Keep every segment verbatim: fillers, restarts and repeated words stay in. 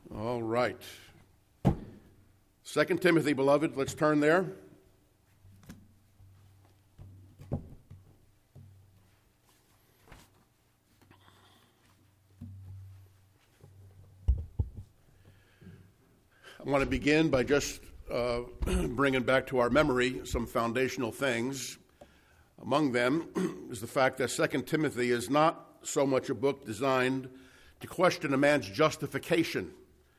All right. Second Timothy, beloved, let's turn there. I want to begin by just uh, bringing back to our memory some foundational things. Among them is the fact that Second Timothy is not so much a book designed to question a man's justification,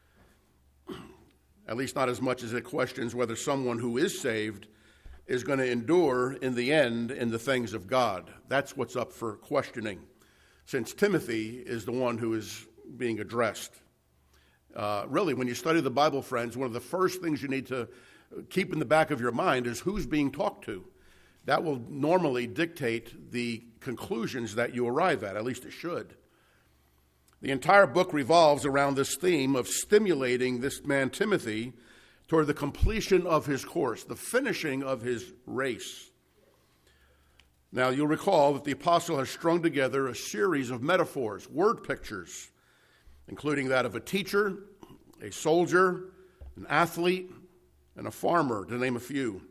at least not as much as it questions whether someone who is saved is going to endure in the end in the things of God. That's what's up for questioning, since Timothy is the one who is being addressed. Uh, really, when you study the Bible, friends, one of the first things you need to keep in the back of your mind is who's being talked to. That will normally dictate the conclusions that you arrive at, at least it should. The entire book revolves around this theme of stimulating this man Timothy toward the completion of his course, the finishing of his race. Now, you'll recall that the apostle has strung together a series of metaphors, word pictures, including that of a teacher, a soldier, an athlete, and a farmer, to name a few.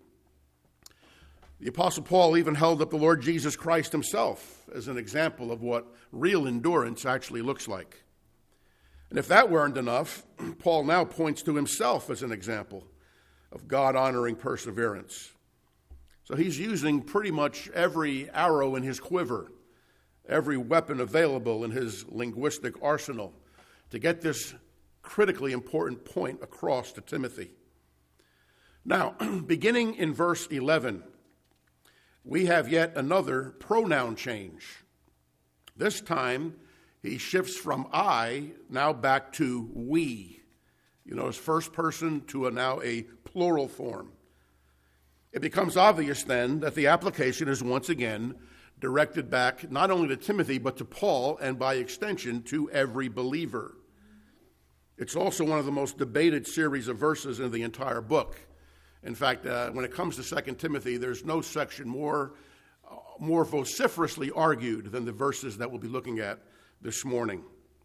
The Apostle Paul even held up the Lord Jesus Christ himself as an example of what real endurance actually looks like. And if that weren't enough, Paul now points to himself as an example of God-honoring perseverance. So he's using pretty much every arrow in his quiver, every weapon available in his linguistic arsenal to get this critically important point across to Timothy. Now, beginning in verse eleven, we have yet another pronoun change. This time, he shifts from I now back to we. You notice first person to a now a plural form. It becomes obvious then that the application is once again directed back not only to Timothy, but to Paul, and by extension to every believer. It's also one of the most debated series of verses in the entire book. In fact, uh, when it comes to Second Timothy, there's no section more, uh, more vociferously argued than the verses that we'll be looking at this morning.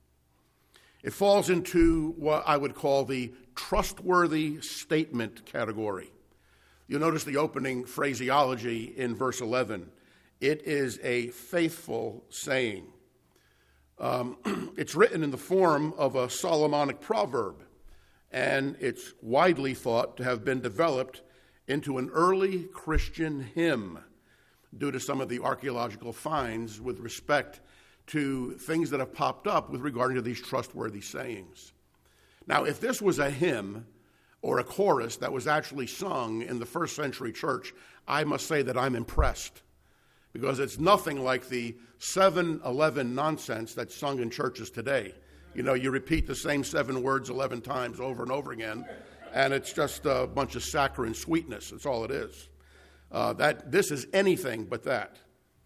It falls into what I would call the trustworthy statement category. You'll notice the opening phraseology in verse eleven. It is a faithful saying. Um, it's written in the form of a Solomonic proverb, and it's widely thought to have been developed into an early Christian hymn due to some of the archaeological finds with respect to things that have popped up with regard to these trustworthy sayings. Now, if this was a hymn or a chorus that was actually sung in the first century church, I must say that I'm impressed, because it's nothing like the seven eleven nonsense that's sung in churches today. You know, you repeat the same seven words eleven times over and over again, and it's just a bunch of saccharine sweetness. That's all it is. Uh, that this is anything but that.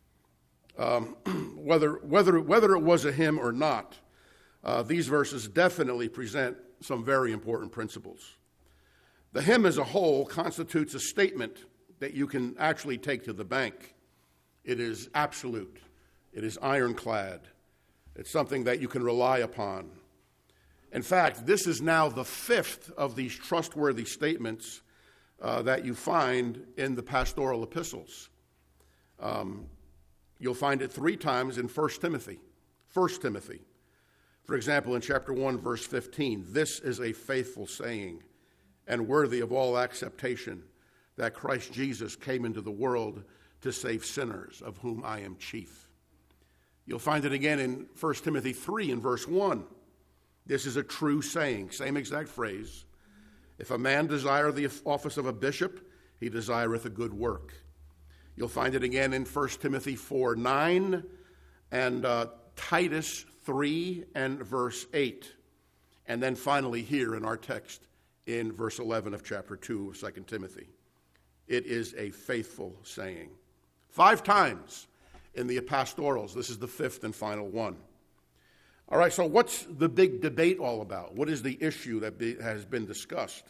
Um, whether whether whether it was a hymn or not, uh, these verses definitely present some very important principles. The hymn as a whole constitutes a statement that you can actually take to the bank. It is absolute. It is ironclad. It's something that you can rely upon. In fact, this is now the fifth of these trustworthy statements uh, that you find in the pastoral epistles. Um, you'll find it three times in First Timothy. First Timothy. For example, in chapter one, verse fifteen, this is a faithful saying and worthy of all acceptation, that Christ Jesus came into the world to save sinners, of whom I am chief. You'll find it again in First Timothy three in verse one. This is a true saying, same exact phrase. If a man desire the office of a bishop, he desireth a good work. You'll find it again in First Timothy four nine and uh, Titus three and verse eight. And then finally here in our text in verse eleven of chapter two of Second Timothy. It is a faithful saying. Five times in the pastorals. This is the fifth and final one. All right, so what's the big debate all about? What is the issue that be, has been discussed?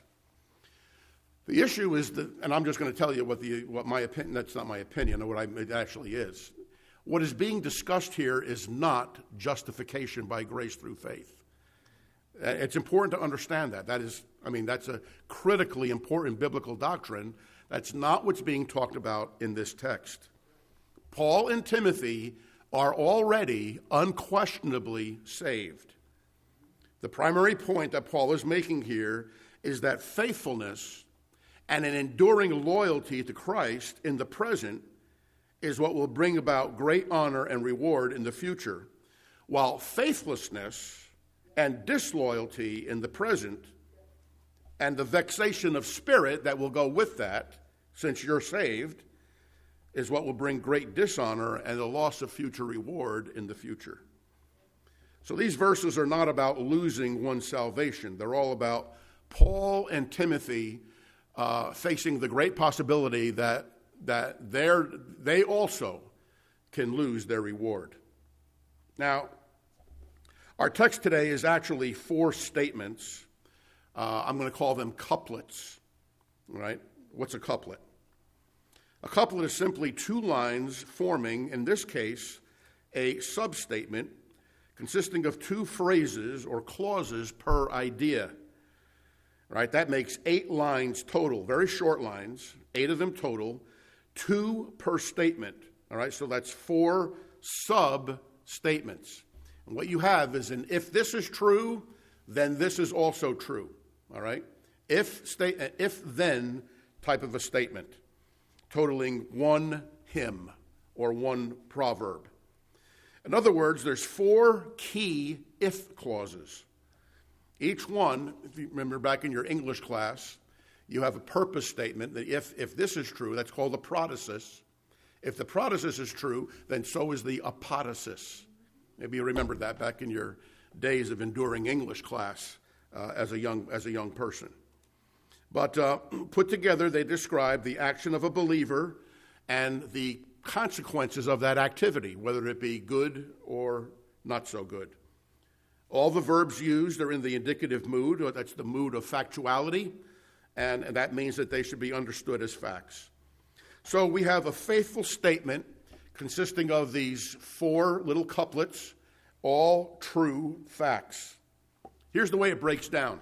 The issue is that, and I'm just going to tell you what the what my opinion, that's not my opinion, or what I, it actually is. What is being discussed here is not justification by grace through faith. It's important to understand that. That is, I mean, that's a critically important biblical doctrine. That's not what's being talked about in this text. Paul and Timothy are already unquestionably saved. The primary point that Paul is making here is that faithfulness and an enduring loyalty to Christ in the present is what will bring about great honor and reward in the future, while faithlessness and disloyalty in the present and the vexation of spirit that will go with that, since you're saved, is what will bring great dishonor and the loss of future reward in the future. So these verses are not about losing one's salvation. They're all about Paul and Timothy uh, facing the great possibility that that they're, they also can lose their reward. Now, our text today is actually four statements. Uh, I'm going to call them couplets. Right? What's a couplet? A couplet is simply two lines forming, in this case, a substatement consisting of two phrases or clauses per idea. Right? That makes eight lines total, very short lines, eight of them total, two per statement. All right? So that's four sub-statements. And what you have is an if this is true, then this is also true. All right? If state, if then type of a statement, totaling one hymn or one proverb. In other words, there's four key if clauses. Each one, if you remember back in your English class, you have a purpose statement that if, if this is true, that's called the protasis. If the protasis is true, then so is the apodosis. Maybe you remembered that back in your days of enduring English class uh, as a young as a young person. But uh, put together, they describe the action of a believer and the consequences of that activity, whether it be good or not so good. All the verbs used are in the indicative mood, or that's the mood of factuality, and, and that means that they should be understood as facts. So we have a faithful statement consisting of these four little couplets, all true facts. Here's the way it breaks down.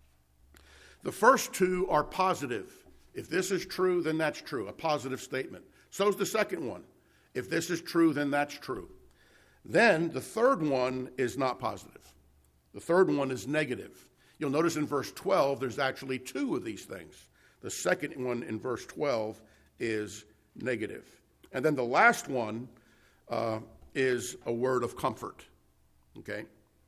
The first two are positive. If this is true, then that's true, a positive statement. So is the second one. If this is true, then that's true. Then the third one is not positive. The third one is negative. You'll notice in verse twelve, there's actually two of these things. The second one in verse twelve is negative. And then the last one uh, is a word of comfort. Okay?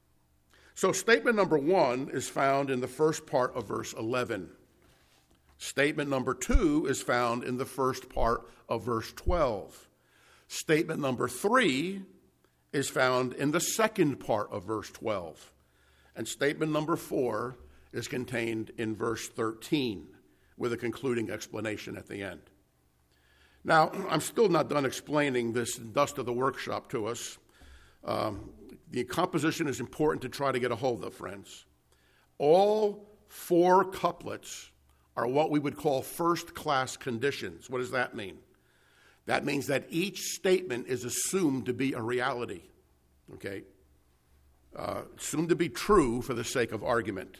So statement number one is found in the first part of verse eleven. Statement number two is found in the first part of verse twelve. Statement number three is found in the second part of verse twelve. And statement number four is contained in verse thirteen, with a concluding explanation at the end. Now, I'm still not done explaining this dust of the workshop to us. Um, the composition is important to try to get a hold of, friends. All four couplets are what we would call first-class conditions. What does that mean? That means that each statement is assumed to be a reality, okay? Uh, assumed to be true for the sake of argument.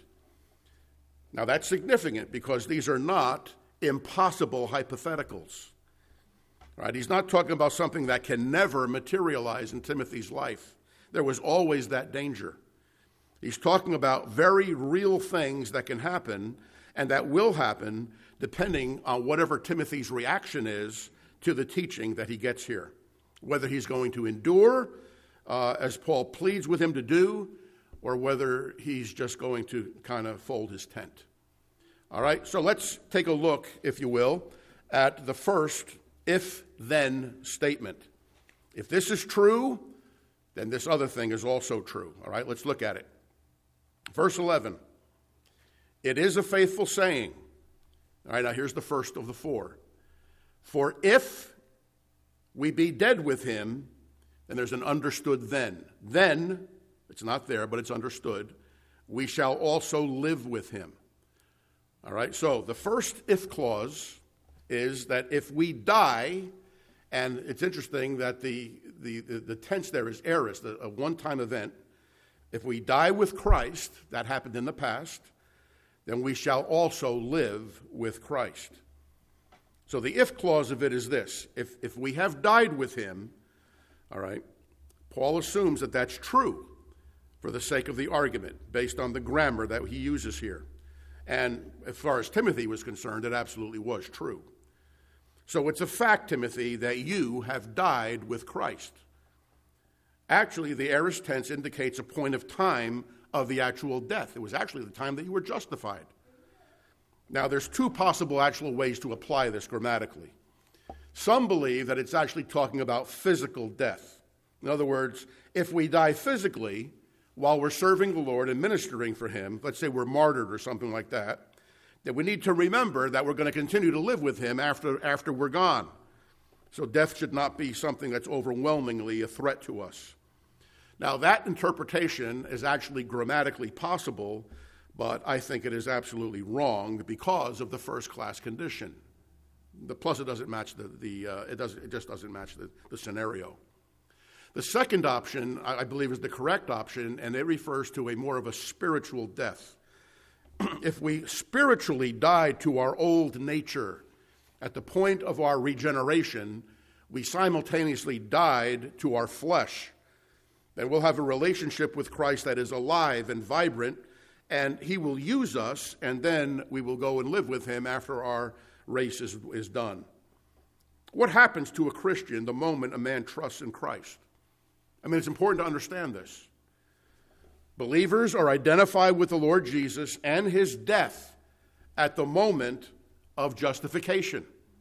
Now, that's significant because these are not impossible hypotheticals. Right? He's not talking about something that can never materialize in Timothy's life. There was always that danger. He's talking about very real things that can happen and that will happen depending on whatever Timothy's reaction is to the teaching that he gets here. Whether he's going to endure, uh, as Paul pleads with him to do, or whether he's just going to kind of fold his tent. All right, so let's take a look, if you will, at the first if-then statement. If this is true, then this other thing is also true. All right, let's look at it. Verse eleven. It is a faithful saying. All right, now here's the first of the four. For if we be dead with him, then there's an understood then. Then, it's not there, but it's understood, we shall also live with him. All right, so the first if clause is that if we die, and it's interesting that the, the, the, the tense there is aorist, a, a one-time event, If we die with Christ, that happened in the past, then we shall also live with Christ. So the if clause of it is this. If, if we have died with him, all right, Paul assumes that that's true for the sake of the argument, based on the grammar that he uses here. And as far as Timothy was concerned, it absolutely was true. So it's a fact, Timothy, that you have died with Christ. Actually, the aorist tense indicates a point of time of the actual death. It was actually the time that you were justified. Now, there's two possible actual ways to apply this grammatically. Some believe that it's actually talking about physical death. In other words, if we die physically while we're serving the Lord and ministering for him, let's say we're martyred or something like that, that we need to remember that we're going to continue to live with him after, after we're gone. So death should not be something that's overwhelmingly a threat to us. Now, that interpretation is actually grammatically possible, but I think it is absolutely wrong because of the first-class condition. The plus it doesn't match the, the uh, it, does, it just doesn't match the, the scenario. The second option, I, I believe, is the correct option, and it refers to a more of a spiritual death. If we spiritually die to our old nature at the point of our regeneration, we simultaneously died to our flesh. Then we'll have a relationship with Christ that is alive and vibrant, and he will use us, and then we will go and live with him after our race is, is done. What happens to a Christian the moment a man trusts in Christ? I mean, it's important to understand this. Believers are identified with the Lord Jesus and his death at the moment of justification.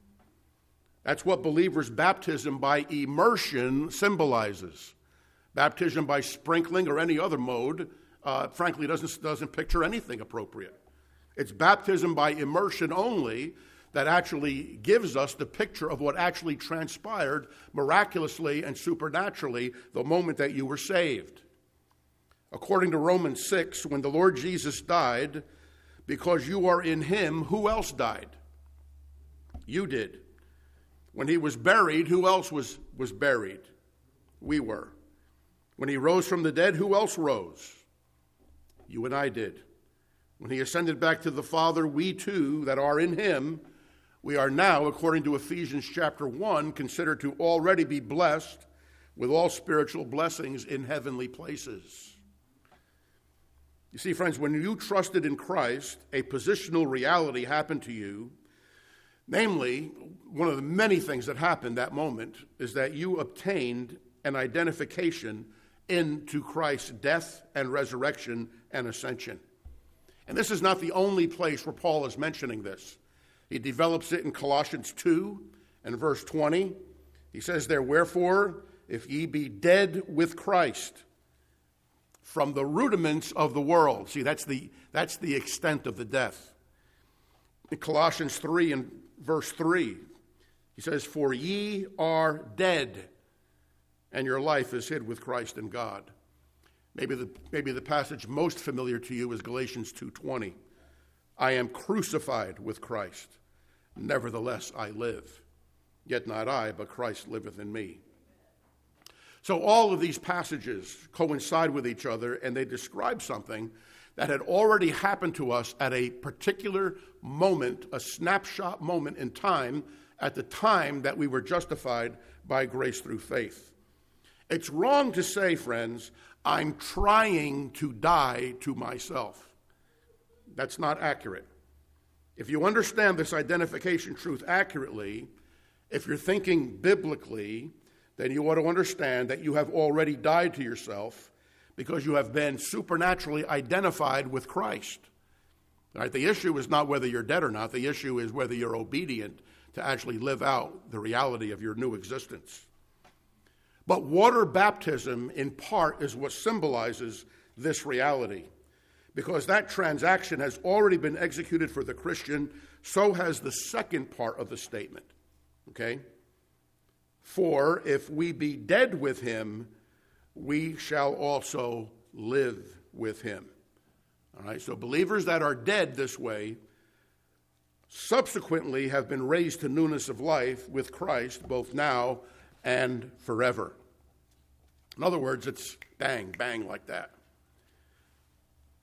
That's what believers' baptism by immersion symbolizes. Baptism by sprinkling or any other mode, uh, frankly, doesn't, doesn't picture anything appropriate. It's baptism by immersion only that actually gives us the picture of what actually transpired miraculously and supernaturally the moment that you were saved. According to Romans six, when the Lord Jesus died, because you are in him, who else died? You did. When he was buried, who else was, was buried? We were. When he rose from the dead, who else rose? You and I did. When he ascended back to the Father, we too that are in him, we are now, according to Ephesians chapter one, considered to already be blessed with all spiritual blessings in heavenly places. You see, friends, when you trusted in Christ, a positional reality happened to you. Namely, one of the many things that happened that moment is that you obtained an identification into Christ's death and resurrection and ascension. And this is not the only place where Paul is mentioning this. He develops it in Colossians two and verse twenty. He says there, wherefore, if ye be dead with Christ from the rudiments of the world. See, that's the, that's the extent of the death. In Colossians three and verse three, he says, for ye are dead, and your life is hid with Christ in God. Maybe the, maybe the passage most familiar to you is Galatians two twenty. I am crucified with Christ. Nevertheless I live. Yet not I, but Christ liveth in me. So all of these passages coincide with each other, and they describe something that had already happened to us at a particular moment, a snapshot moment in time, at the time that we were justified by grace through faith. It's wrong to say, friends, I'm trying to die to myself. That's not accurate. If you understand this identification truth accurately, if you're thinking biblically, then you ought to understand that you have already died to yourself because you have been supernaturally identified with Christ. All right, the issue is not whether you're dead or not. The issue is whether you're obedient to actually live out the reality of your new existence. But water baptism, in part, is what symbolizes this reality. Because that transaction has already been executed for the Christian, so has the second part of the statement. Okay? For if we be dead with him, we shall also live with him. All right, so believers that are dead this way subsequently have been raised to newness of life with Christ, both now and forever. In other words, it's bang, bang like that.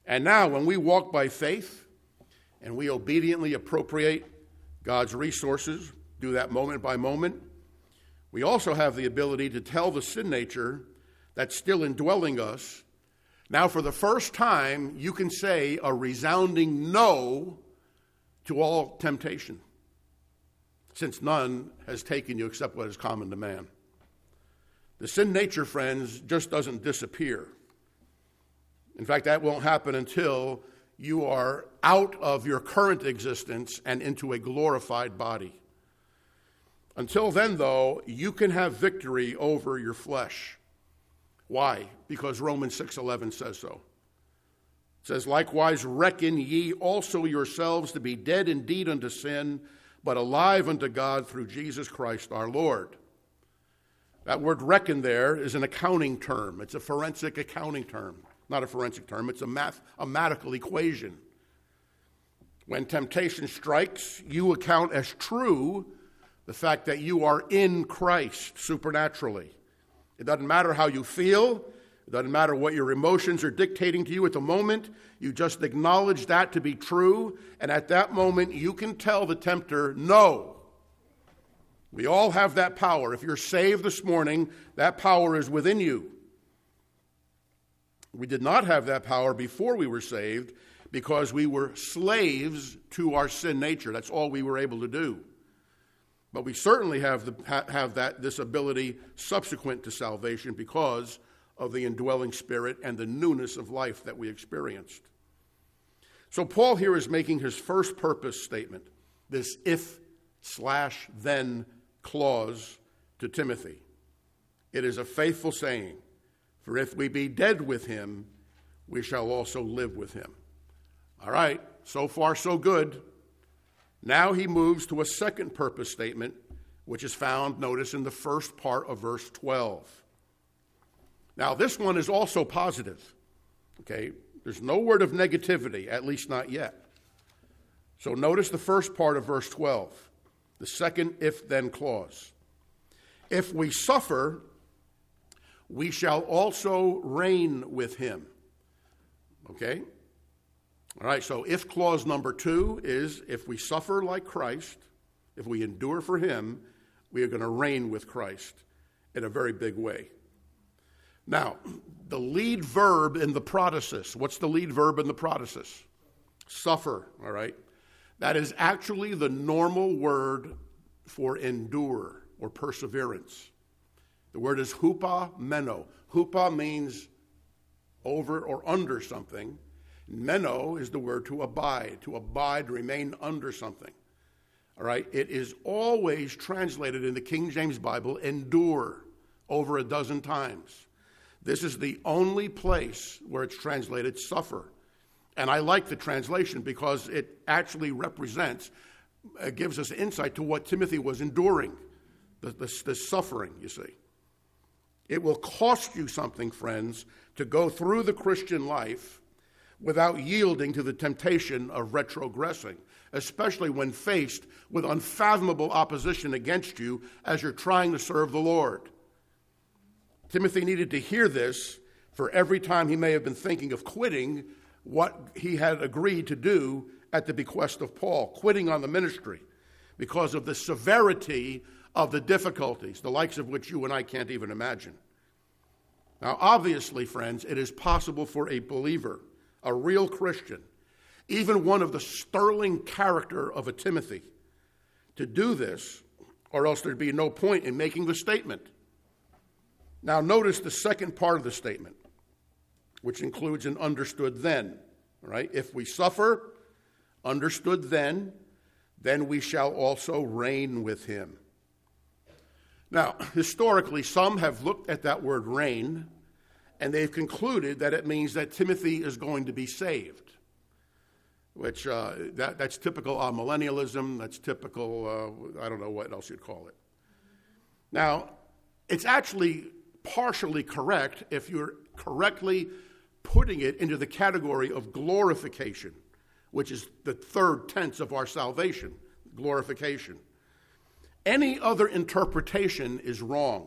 And now when we walk by faith and we obediently appropriate God's resources, do that moment by moment, we also have the ability to tell the sin nature that's still indwelling us, now for the first time you can say a resounding no to all temptation, since none has taken you except what is common to man. The sin nature, friends, just doesn't disappear. In fact, that won't happen until you are out of your current existence and into a glorified body. Until then, though, you can have victory over your flesh. Why? Because Romans six eleven says so. It says, likewise, reckon ye also yourselves to be dead indeed unto sin, but alive unto God through Jesus Christ our Lord. That word reckon there is an accounting term. It's a forensic accounting term. Not a forensic term, it's a mathematical equation. When temptation strikes, you account as true the fact that you are in Christ supernaturally. It doesn't matter how you feel. It doesn't matter what your emotions are dictating to you at the moment. You just acknowledge that to be true, and at that moment you can tell the tempter, no. We all have that power. If you're saved this morning, that power is within you. We did not have that power before we were saved because we were slaves to our sin nature. That's all we were able to do. But we certainly have the, have that this ability subsequent to salvation because of the indwelling Spirit and the newness of life that we experienced. So Paul here is making his first purpose statement, this if slash then clause to Timothy. It is a faithful saying, for if we be dead with him, we shall also live with him. All right, so far so good. Now he moves to a second purpose statement, which is found, notice, in the first part of verse twelve. Now, this one is also positive. Okay, there's no word of negativity, at least not yet. So notice the first part of verse twelve, the second if-then clause. If we suffer, we shall also reign with him. Okay? All right, so if clause number two is if we suffer like Christ, if we endure for him, we are going to reign with Christ in a very big way. Now, the lead verb in the protasis, what's the lead verb in the protasis? Suffer, all right? That is actually the normal word for endure or perseverance. The word is hupameno. Hupa means over or under something. Meno is the word to abide, to abide, remain under something. All right? It is always translated in the King James Bible, endure, over a dozen times. This is the only place where it's translated suffer. And I like the translation because it actually represents, uh, gives us insight to what Timothy was enduring, the, the, the suffering, you see. It will cost you something, friends, to go through the Christian life without yielding to the temptation of retrogressing, especially when faced with unfathomable opposition against you as you're trying to serve the Lord. Timothy needed to hear this, for every time he may have been thinking of quitting what he had agreed to do at the bequest of Paul, quitting on the ministry because of the severity of the difficulties, the likes of which you and I can't even imagine. Now, obviously, friends, it is possible for a believer, a real Christian, even one of the sterling character of a Timothy, to do this, or else there'd be no point in making the statement. Now, notice the second part of the statement, which includes an understood then, right? If we suffer, understood then, then we shall also reign with him. Now, historically, some have looked at that word reign, and they've concluded that it means that Timothy is going to be saved, which uh, that, that's typical amillennialism. That's typical, uh, I don't know what else you'd call it. Now, it's actually partially correct if you're correctly putting it into the category of glorification, which is the third tense of our salvation, glorification. Any other interpretation is wrong.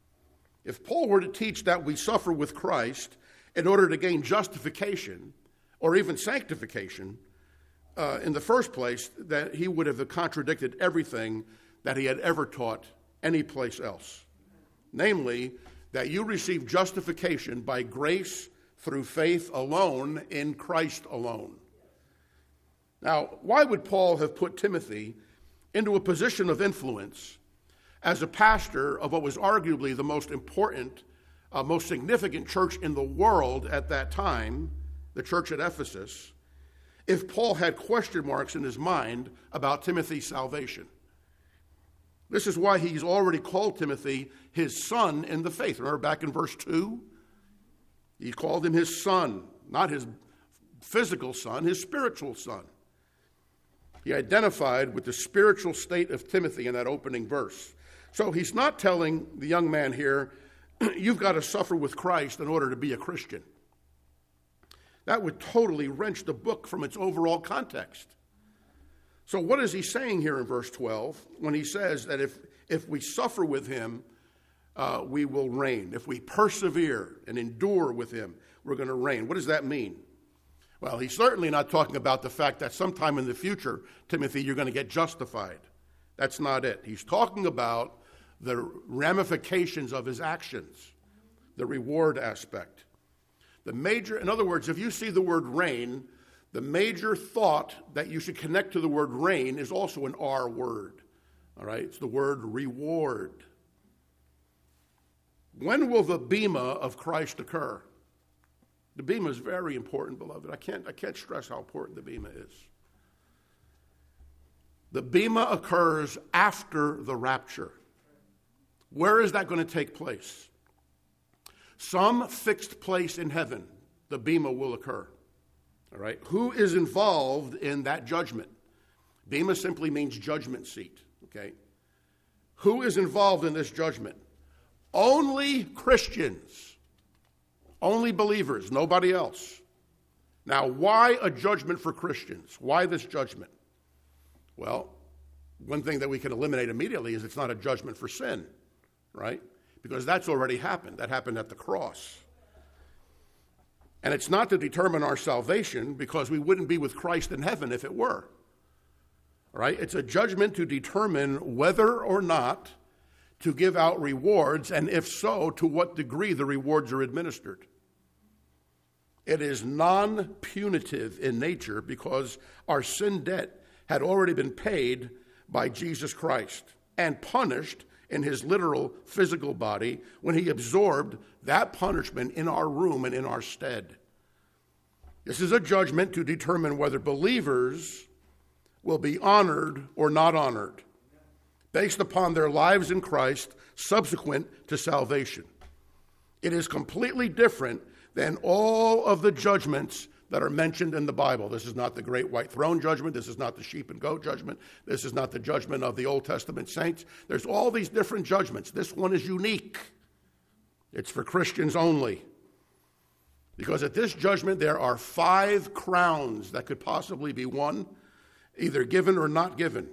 If Paul were to teach that we suffer with Christ in order to gain justification, or even sanctification, uh, in the first place, that he would have contradicted everything that he had ever taught anyplace else. Namely, that you receive justification by grace through faith alone in Christ alone. Now, why would Paul have put Timothy into a position of influence as a pastor of what was arguably the most important, uh, most significant church in the world at that time, the church at Ephesus, if Paul had question marks in his mind about Timothy's salvation? This is why he's already called Timothy his son in the faith. Remember back in verse two? He called him his son, not his physical son, his spiritual son. He identified with the spiritual state of Timothy in that opening verse. So he's not telling the young man here, you've got to suffer with Christ in order to be a Christian. That would totally wrench the book from its overall context. So what is he saying here in verse twelve when he says that if, if we suffer with him, uh, we will reign? If we persevere and endure with him, we're going to reign. What does that mean? Well, he's certainly not talking about the fact that sometime in the future, Timothy, you're going to get justified. That's not it. He's talking about the ramifications of his actions, the reward aspect. The major, in other words, if you see the word reign, the major thought that you should connect to the word reign is also an R word. All right? It's the word reward. When will the bema of Christ occur? The bema is very important, beloved. I can't, I can't stress how important the bema is. The bema occurs after the rapture. Where is that going to take place? Some fixed place in heaven, the bema will occur. All right? Who is involved in that judgment? Bema simply means judgment seat. Okay? Who is involved in this judgment? Only Christians. Only believers, nobody else. Now, why a judgment for Christians? Why this judgment? Well, one thing that we can eliminate immediately is it's not a judgment for sin, right? Because that's already happened. That happened at the cross. And it's not to determine our salvation, because we wouldn't be with Christ in heaven if it were. All right? It's a judgment to determine whether or not to give out rewards, and if so, to what degree the rewards are administered. It is non-punitive in nature because our sin debt had already been paid by Jesus Christ and punished in his literal physical body when he absorbed that punishment in our room and in our stead. This is a judgment to determine whether believers will be honored or not honored based upon their lives in Christ subsequent to salvation. It is completely different than all of the judgments that are mentioned in the Bible. This is not the great white throne judgment. This is not the sheep and goat judgment. This is not the judgment of the Old Testament saints. There's all these different judgments. This one is unique. It's for Christians only. Because at this judgment, there are five crowns that could possibly be won, either given or not given.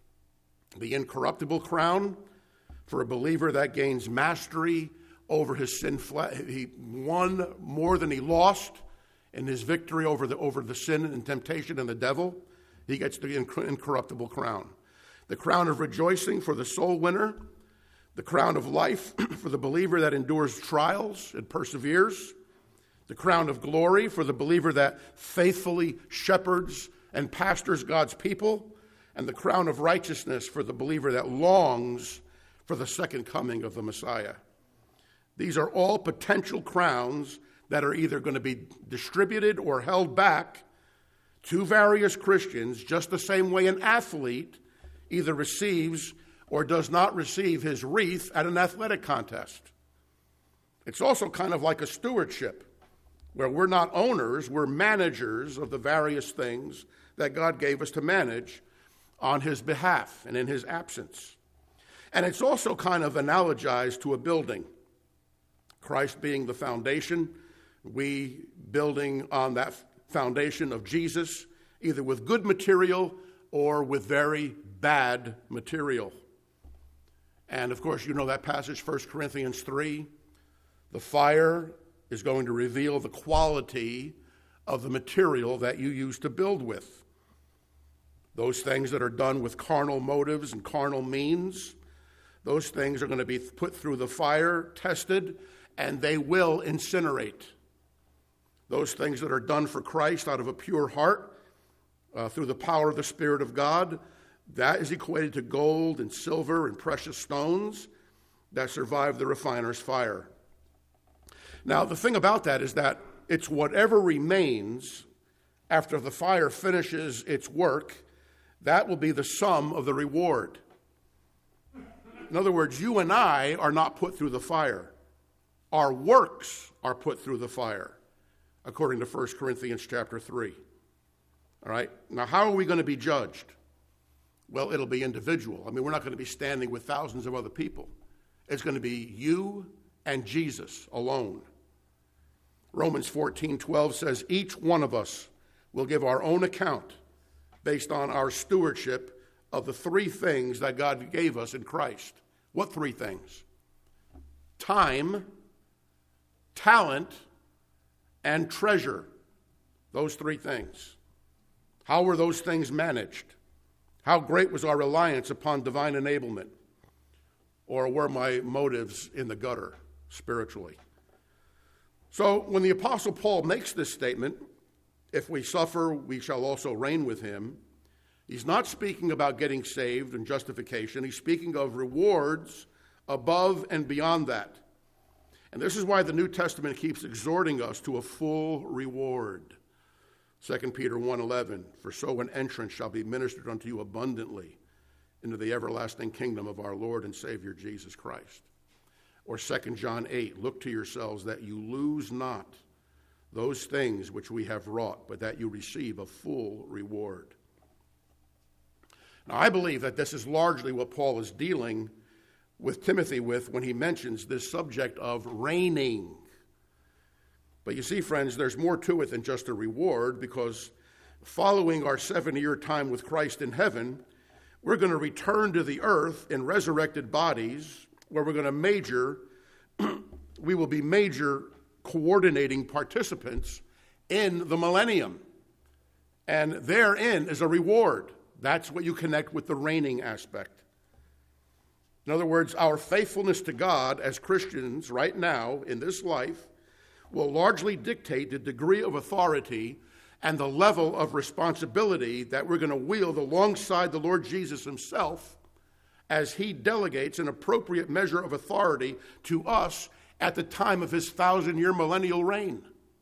The incorruptible crown for a believer that gains mastery over his sin. He won more than he lost in his victory over the, over the sin and temptation and the devil. He gets the incorruptible crown. The crown of rejoicing for the soul winner. The crown of life for the believer that endures trials and perseveres. The crown of glory for the believer that faithfully shepherds and pastors God's people. And the crown of righteousness for the believer that longs for the second coming of the Messiah. These are all potential crowns that are either going to be distributed or held back to various Christians, just the same way an athlete either receives or does not receive his wreath at an athletic contest. It's also kind of like a stewardship, where we're not owners, we're managers of the various things that God gave us to manage on his behalf and in his absence. And it's also kind of analogized to a building. Christ being the foundation, we building on that foundation of Jesus, either with good material or with very bad material. And of course, you know that passage, First Corinthians three. The fire is going to reveal the quality of the material that you use to build with. Those things that are done with carnal motives and carnal means, those things are going to be put through the fire, tested, and they will incinerate. Those things that are done for Christ out of a pure heart, uh, through the power of the Spirit of God, that is equated to gold and silver and precious stones that survive the refiner's fire. Now, the thing about that is that it's whatever remains after the fire finishes its work, that will be the sum of the reward. In other words, you and I are not put through the fire. Our works are put through the fire, according to First Corinthians chapter three. All right? Now, how are we going to be judged? Well, it'll be individual. I mean, we're not going to be standing with thousands of other people. It's going to be you and Jesus alone. Romans fourteen twelve says, each one of us will give our own account based on our stewardship of the three things that God gave us in Christ. What three things? Time, talent, and treasure. Those three things. How were those things managed? How great was our reliance upon divine enablement? Or were my motives in the gutter spiritually? So when the Apostle Paul makes this statement, if we suffer, we shall also reign with him, he's not speaking about getting saved and justification. He's speaking of rewards above and beyond that. And this is why the New Testament keeps exhorting us to a full reward. Second Peter one eleven, for so an entrance shall be ministered unto you abundantly into the everlasting kingdom of our Lord and Savior Jesus Christ. Or Second John eight, look to yourselves that you lose not those things which we have wrought, but that you receive a full reward. Now, I believe that this is largely what Paul is dealing with Timothy with when he mentions this subject of reigning. But you see, friends, there's more to it than just a reward, because following our seven-year time with Christ in heaven, we're going to return to the earth in resurrected bodies, where we're going to major, we will be major coordinating participants in the millennium. And therein is a reward. That's what you connect with the reigning aspect. In other words, our faithfulness to God as Christians right now in this life will largely dictate the degree of authority and the level of responsibility that we're going to wield alongside the Lord Jesus himself as he delegates an appropriate measure of authority to us at the time of his thousand-year millennial reign.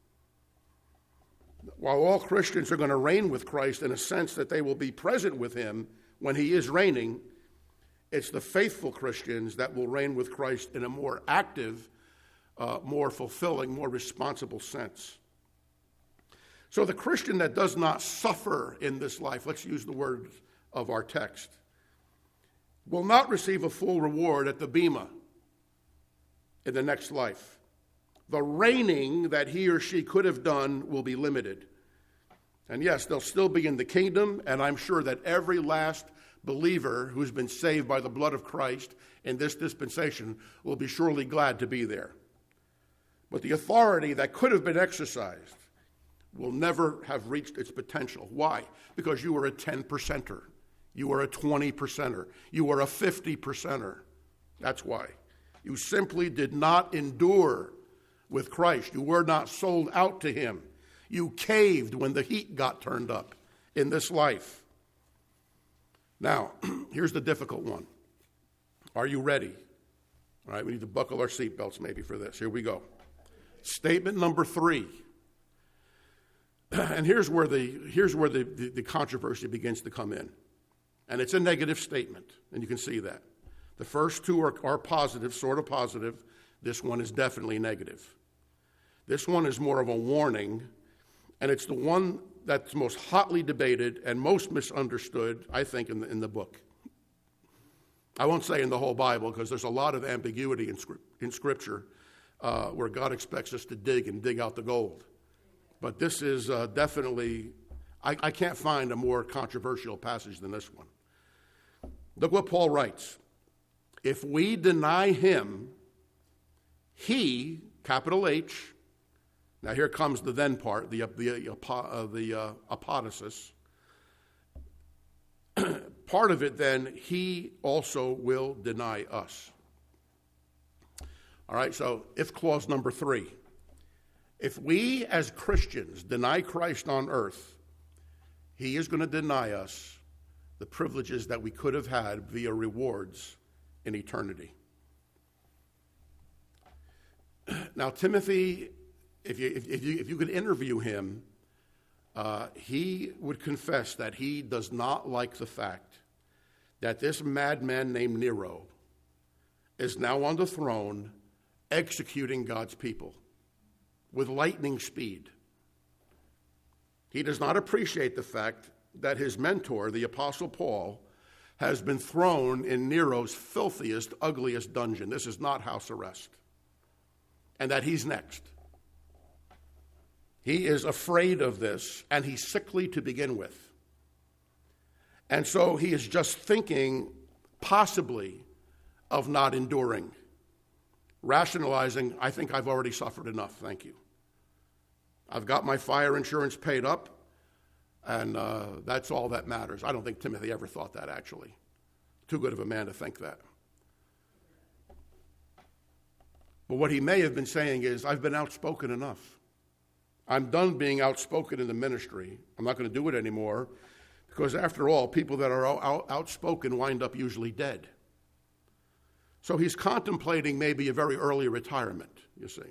While all Christians are going to reign with Christ in a sense that they will be present with him when he is reigning, it's the faithful Christians that will reign with Christ in a more active, uh, more fulfilling, more responsible sense. So the Christian that does not suffer in this life, let's use the words of our text, will not receive a full reward at the bema in the next life. The reigning that he or she could have done will be limited. And yes, they'll still be in the kingdom, and I'm sure that every last believer who's been saved by the blood of Christ in this dispensation will be surely glad to be there. But the authority that could have been exercised will never have reached its potential. Why? Because you were a ten percenter. You were a twenty percenter. You were a fifty percenter. That's why. You simply did not endure with Christ. You were not sold out to him. You caved when the heat got turned up in this life. Now, here's the difficult one. Are you ready? All right, we need to buckle our seatbelts maybe for this. Here we go. Statement number three. And here's where the here's where the, the, the controversy begins to come in. And it's a negative statement, and you can see that. The first two are, are positive, sort of positive. This one is definitely negative. This one is more of a warning, and it's the one that's most hotly debated and most misunderstood, I think, in the, in the book. I won't say in the whole Bible, because there's a lot of ambiguity in, in Scripture uh, where God expects us to dig and dig out the gold. But this is uh, definitely, I, I can't find a more controversial passage than this one. Look what Paul writes. If we deny him, he, capital H, Now here comes the then part, the, the, uh, the uh, apodosis. Part of it then, he also will deny us. All right, so if clause number three, if we as Christians deny Christ on earth, he is going to deny us the privileges that we could have had via rewards in eternity. Now, Timothy, if you, if, if you, if you could interview him, uh, he would confess that he does not like the fact that this madman named Nero is now on the throne executing God's people with lightning speed. He does not appreciate the fact that his mentor, the Apostle Paul, has been thrown in Nero's filthiest, ugliest dungeon. This is not house arrest. And that he's next. He is afraid of this, and he's sickly to begin with. And so he is just thinking, possibly, of not enduring. Rationalizing, I think I've already suffered enough, thank you. I've got my fire insurance paid up, and uh, that's all that matters. I don't think Timothy ever thought that, actually. Too good of a man to think that. But what he may have been saying is, I've been outspoken enough. I'm done being outspoken in the ministry. I'm not going to do it anymore, because after all, people that are out- outspoken wind up usually dead. So he's contemplating maybe a very early retirement, you see.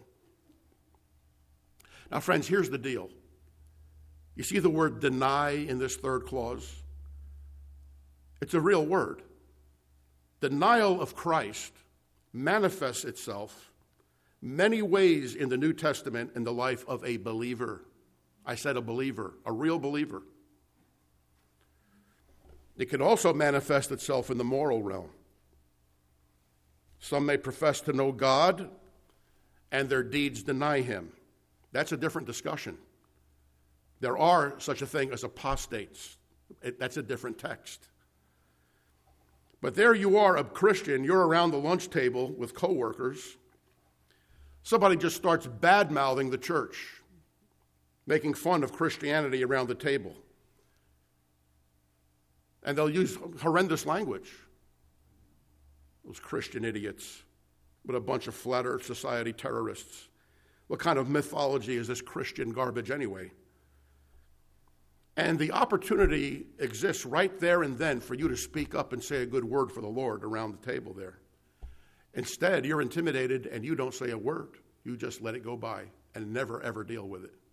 Now, friends, here's the deal. You see the word deny in this third clause? It's a real word. Denial of Christ manifests itself many ways in the New Testament in the life of a believer. I said a believer, a real believer. It can also manifest itself in the moral realm. Some may profess to know God, and their deeds deny him. That's a different discussion. There are such a thing as apostates. It, that's a different text. But there you are, a Christian. You're around the lunch table with coworkers. Somebody just starts bad-mouthing the church, making fun of Christianity around the table. And they'll use horrendous language. Those Christian idiots with a bunch of flat earth society terrorists. What kind of mythology is this Christian garbage anyway? And the opportunity exists right there and then for you to speak up and say a good word for the Lord around the table there. Instead, you're intimidated and you don't say a word. You just let it go by and never, ever deal with it.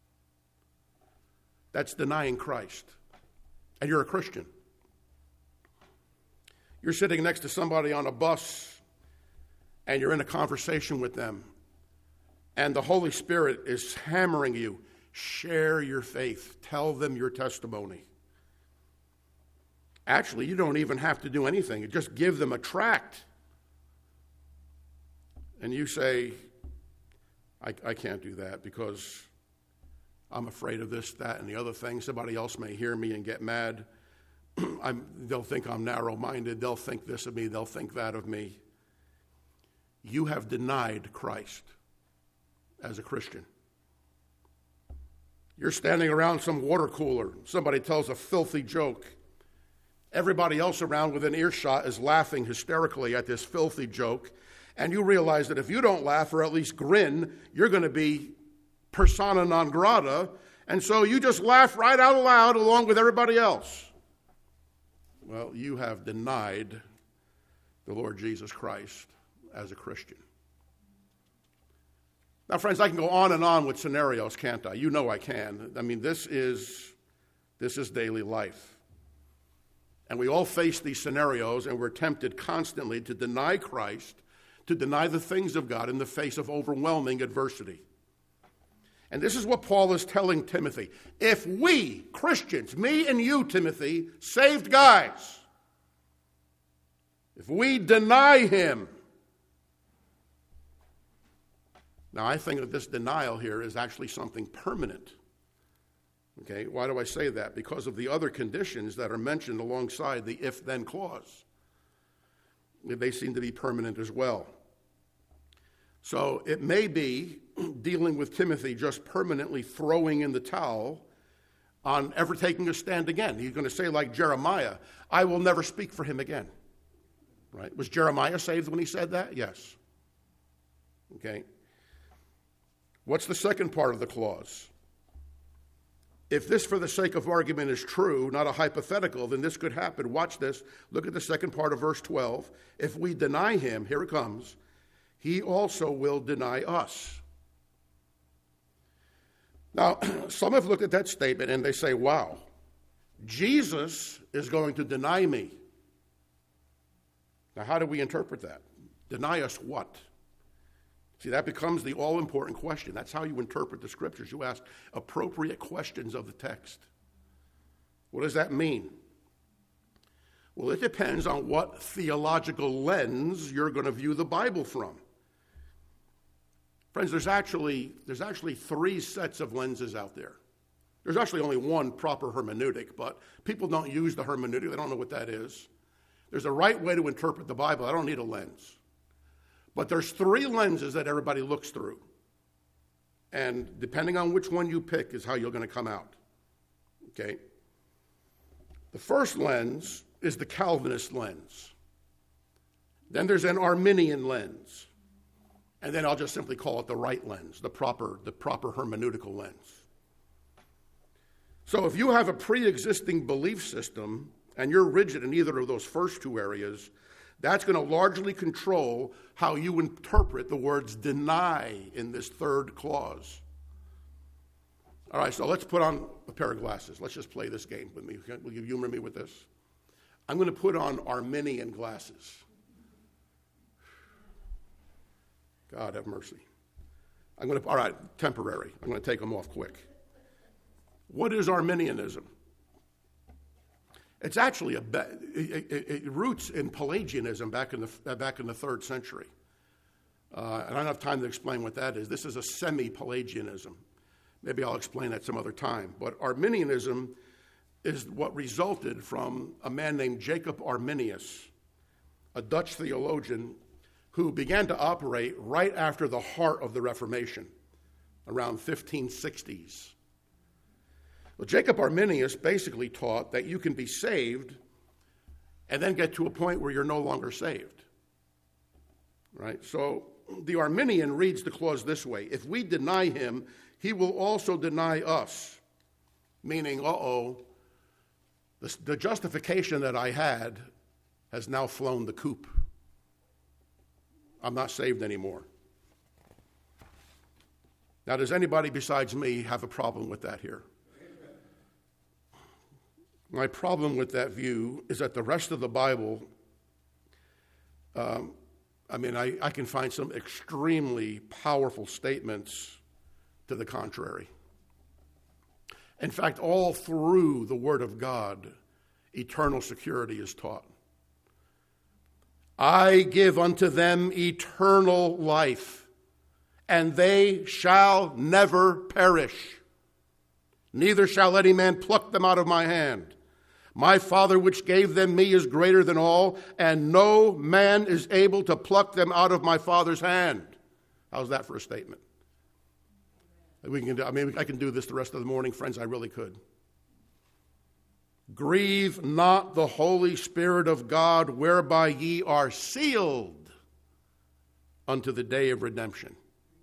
That's denying Christ. And you're a Christian. You're sitting next to somebody on a bus and you're in a conversation with them. And the Holy Spirit is hammering you. Share your faith. Tell them your testimony. Actually, you don't even have to do anything. You just give them a tract. And you say, I, I can't do that because I'm afraid of this, that, and the other thing. Somebody else may hear me and get mad. I'm, they'll think I'm narrow-minded. They'll think this of me. They'll think that of me. You have denied Christ as a Christian. You're standing around some water cooler. Somebody tells a filthy joke. Everybody else around within earshot is laughing hysterically at this filthy joke. And you realize that if you don't laugh or at least grin, you're going to be persona non grata. And so you just laugh right out loud along with everybody else. Well, you have denied the Lord Jesus Christ as a Christian. Now, friends, I can go on and on with scenarios, can't I? You know I can. I mean, this is, this is daily life. And we all face these scenarios, and we're tempted constantly to deny Christ, to deny the things of God in the face of overwhelming adversity. And this is what Paul is telling Timothy. If we, Christians, me and you, Timothy, saved guys, if we deny him. Now, I think that this denial here is actually something permanent. Okay, why do I say that? Because of the other conditions that are mentioned alongside the if-then clause. They seem to be permanent as well. So it may be dealing with Timothy just permanently throwing in the towel on ever taking a stand again. He's going to say, like Jeremiah, I will never speak for him again. Right? Was Jeremiah saved when he said that? Yes. Okay. What's the second part of the clause? If this, for the sake of argument, is true, not a hypothetical, then this could happen. Watch this. Look at the second part of verse twelve. If we deny him, here it comes, he also will deny us. Now, some have looked at that statement and they say, wow, Jesus is going to deny me. Now, how do we interpret that? Deny us what? See, that becomes the all-important question. That's how you interpret the scriptures. You ask appropriate questions of the text. What does that mean? Well, it depends on what theological lens you're going to view the Bible from. Friends, there's actually, there's actually three sets of lenses out there. There's actually only one proper hermeneutic, but people don't use the hermeneutic. They don't know what that is. There's a right way to interpret the Bible. I don't need a lens. But there's three lenses that everybody looks through. And depending on which one you pick is how you're going to come out. Okay? The first lens is the Calvinist lens. Then there's an Arminian lens. And then I'll just simply call it the right lens, the proper, the proper hermeneutical lens. So if you have a pre-existing belief system and you're rigid in either of those first two areas, that's going to largely control how you interpret the words deny in this third clause. All right, so let's put on a pair of glasses. Let's just play this game with me. Will you humor me with this? I'm going to put on Arminian glasses. God have mercy. I'm going to, all right, temporary. I'm going to take them off quick. What is Arminianism? It's actually a, it, it, it roots in Pelagianism back in the back in the third century. Uh, and I don't have time to explain what that is. This is a semi-Pelagianism. Maybe I'll explain that some other time. But Arminianism is what resulted from a man named Jacob Arminius, a Dutch theologian who began to operate right after the heart of the Reformation, around fifteen sixties. Well, Jacob Arminius basically taught that you can be saved and then get to a point where you're no longer saved. Right? So the Arminian reads the clause this way: if we deny him, he will also deny us. Meaning, uh-oh, the, the justification that I had has now flown the coop. I'm not saved anymore. Now, does anybody besides me have a problem with that here? My problem with that view is that the rest of the Bible, um, I mean, I, I can find some extremely powerful statements to the contrary. In fact, all through the Word of God, eternal security is taught. I give unto them eternal life, and they shall never perish. Neither shall any man pluck them out of my hand. My Father which gave them me is greater than all, and no man is able to pluck them out of my Father's hand. How's that for a statement? We can do, I mean, I can do this the rest of the morning, friends. I really could. Grieve not the Holy Spirit of God, whereby ye are sealed unto the day of redemption.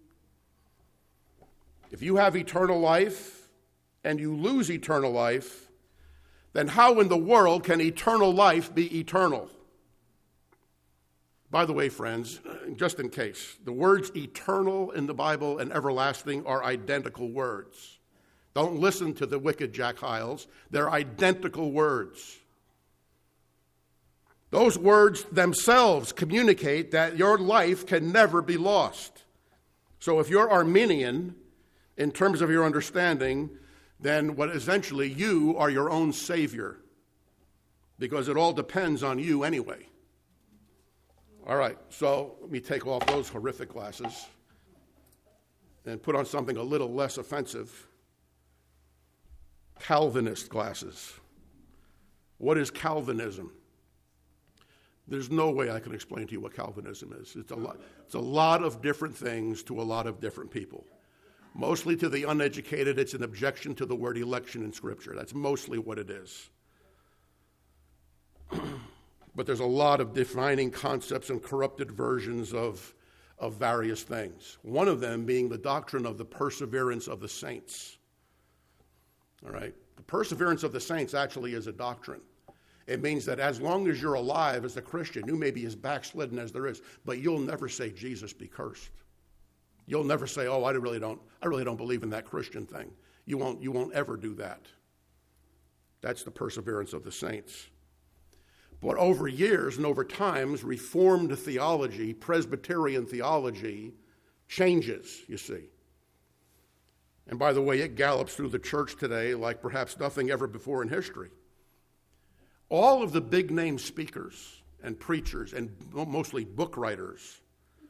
If you have eternal life and you lose eternal life, then how in the world can eternal life be eternal? By the way, friends, just in case, the words eternal in the Bible and everlasting are identical words. Don't listen to the wicked Jack Hyles. They're identical words. Those words themselves communicate that your life can never be lost. So if you're Arminian, in terms of your understanding, then what essentially you are your own savior, because it all depends on you anyway. All right, so let me take off those horrific glasses and put on something a little less offensive. Calvinist glasses. What is Calvinism? There's no way I can explain to you what Calvinism is. It's a lot, it's a lot of different things to a lot of different people. Mostly to the uneducated, it's an objection to the word election in Scripture. That's mostly what it is. But there's a lot of defining concepts and corrupted versions of, of various things. One of them being the doctrine of the perseverance of the saints. All right? The perseverance of the saints actually is a doctrine. It means that as long as you're alive as a Christian, you may be as backslidden as there is, but you'll never say, Jesus be cursed. You'll never say, oh, I really don't, I really don't believe in that Christian thing. You won't, you won't ever do that. That's the perseverance of the saints. But over years and over times, Reformed theology, Presbyterian theology, changes, you see. And by the way, it gallops through the church today like perhaps nothing ever before in history. All of the big-name speakers and preachers and mostly book writers,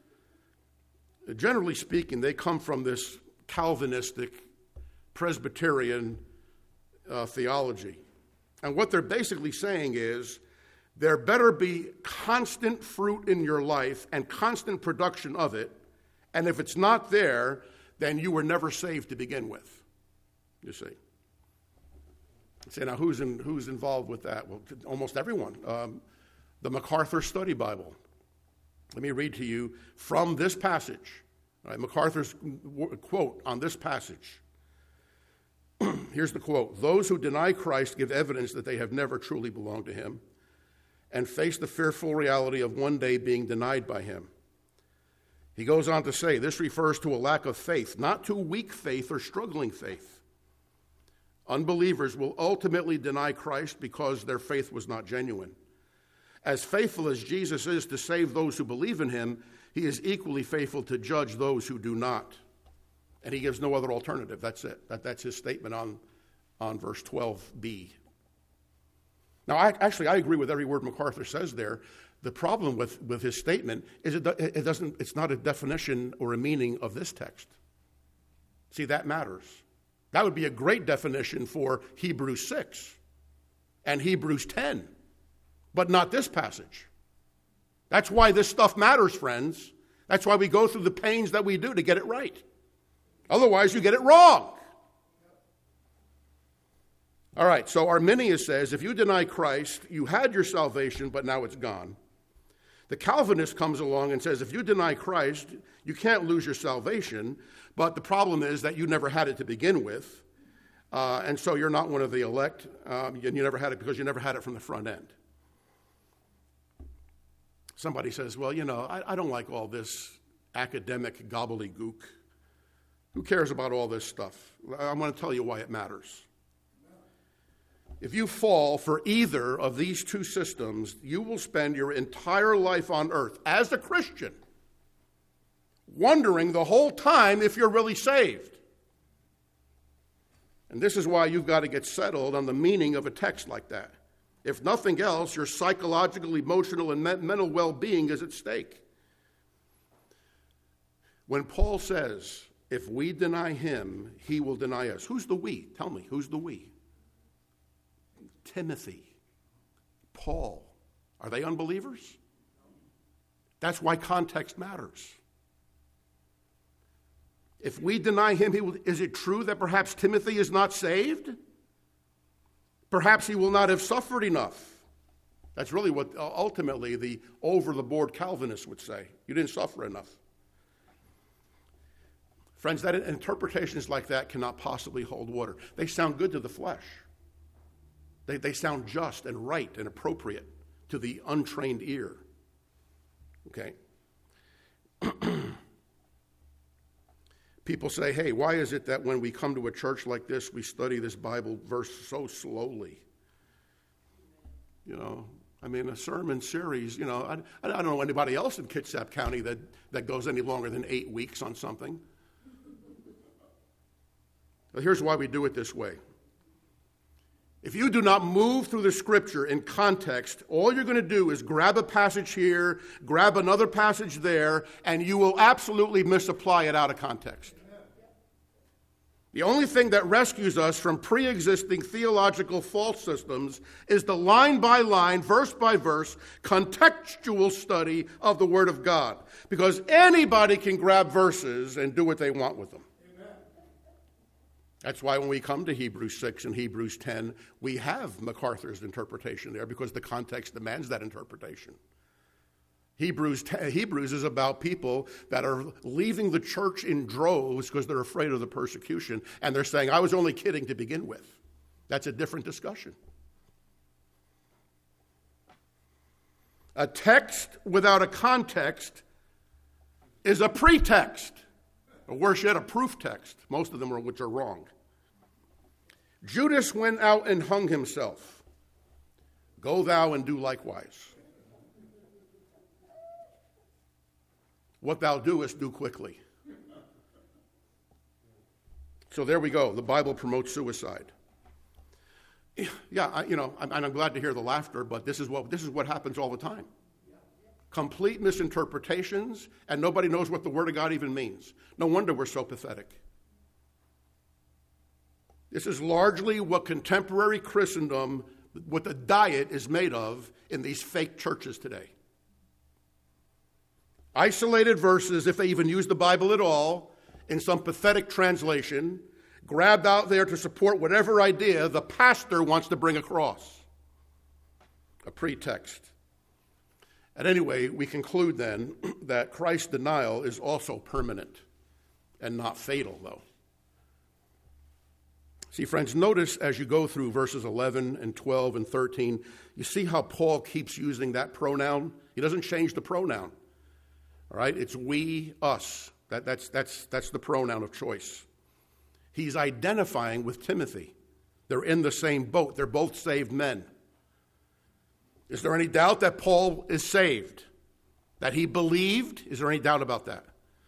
generally speaking, they come from this Calvinistic, Presbyterian uh, theology. And what they're basically saying is, there better be constant fruit in your life and constant production of it, and if it's not there, then you were never saved to begin with, you see. You say, now who's, in, who's involved with that? Well, almost everyone. Um, the MacArthur Study Bible. Let me read to you from this passage. All right, MacArthur's quote on this passage. Here's the quote. Those who deny Christ give evidence that they have never truly belonged to him and face the fearful reality of one day being denied by him. He goes on to say, this refers to a lack of faith, not to weak faith or struggling faith. Unbelievers will ultimately deny Christ because their faith was not genuine. As faithful as Jesus is to save those who believe in him, he is equally faithful to judge those who do not. And he gives no other alternative. That's it. That, that's his statement on, on verse twelve b. Now, I, actually, I agree with every word MacArthur says there. The problem with, with his statement is it, it doesn't, it's not a definition or a meaning of this text. See, that matters. That would be a great definition for Hebrews six and Hebrews ten, but not this passage. That's why this stuff matters, friends. That's why we go through the pains that we do to get it right. Otherwise, you get it wrong. All right, so Arminius says, if you deny Christ, you had your salvation, but now it's gone. The Calvinist comes along and says, if you deny Christ, you can't lose your salvation, but the problem is that you never had it to begin with, uh, and so you're not one of the elect, um, and you never had it because you never had it from the front end. Somebody says, well, you know, I, I don't like all this academic gobbledygook. Who cares about all this stuff? I'm going to tell you why it matters. If you fall for either of these two systems, you will spend your entire life on earth as a Christian wondering the whole time if you're really saved. And this is why you've got to get settled on the meaning of a text like that. If nothing else, your psychological, emotional, and mental well-being is at stake. When Paul says, if we deny him, he will deny us. Who's the we? Tell me, who's the we? Timothy, Paul. Are they unbelievers? That's why context matters. If we deny him, he will, is it true that perhaps Timothy is not saved? Perhaps he will not have suffered enough. That's really what ultimately the over-the-board Calvinists would say. You didn't suffer enough. Friends, that interpretations like that cannot possibly hold water. They sound good to the flesh. They, they sound just and right and appropriate to the untrained ear. Okay? People say, hey, why is it that when we come to a church like this, we study this Bible verse so slowly? You know, I mean, a sermon series, you know, I, I don't know anybody else in Kitsap County that, that goes any longer than eight weeks on something. But here's why we do it this way. If you do not move through the Scripture in context, all you're going to do is grab a passage here, grab another passage there, and you will absolutely misapply it out of context. The only thing that rescues us from pre-existing theological false systems is the line-by-line, verse-by-verse, contextual study of the Word of God. Because anybody can grab verses and do what they want with them. Amen. That's why when we come to Hebrews six and Hebrews ten, we have MacArthur's interpretation there because the context demands that interpretation. Hebrews, Hebrews is about people that are leaving the church in droves because they're afraid of the persecution, and they're saying, I was only kidding to begin with. That's a different discussion. A text without a context is a pretext, or worse yet, a proof text, most of them are which are wrong. Judas went out and hung himself. Go thou and do likewise. What thou doest, do quickly. So there we go. The Bible promotes suicide. Yeah, I, you know, I'm, I'm glad to hear the laughter, but this is what this is what happens all the time. Complete misinterpretations, and nobody knows what the Word of God even means. No wonder we're so pathetic. This is largely what contemporary Christendom, what the diet is made of in these fake churches today. Isolated verses, if they even use the Bible at all, in some pathetic translation, grabbed out there to support whatever idea the pastor wants to bring across. A pretext. And anyway, we conclude then that Christ's denial is also permanent and not fatal, though. See, friends, notice as you go through verses eleven and twelve and thirteen, you see how Paul keeps using that pronoun? He doesn't change the pronoun. All right, it's we, us. That, that's, that's, that's the pronoun of choice. He's identifying with Timothy. They're in the same boat. They're both saved men. Is there any doubt that Paul is saved? That he believed? Is there any doubt about that?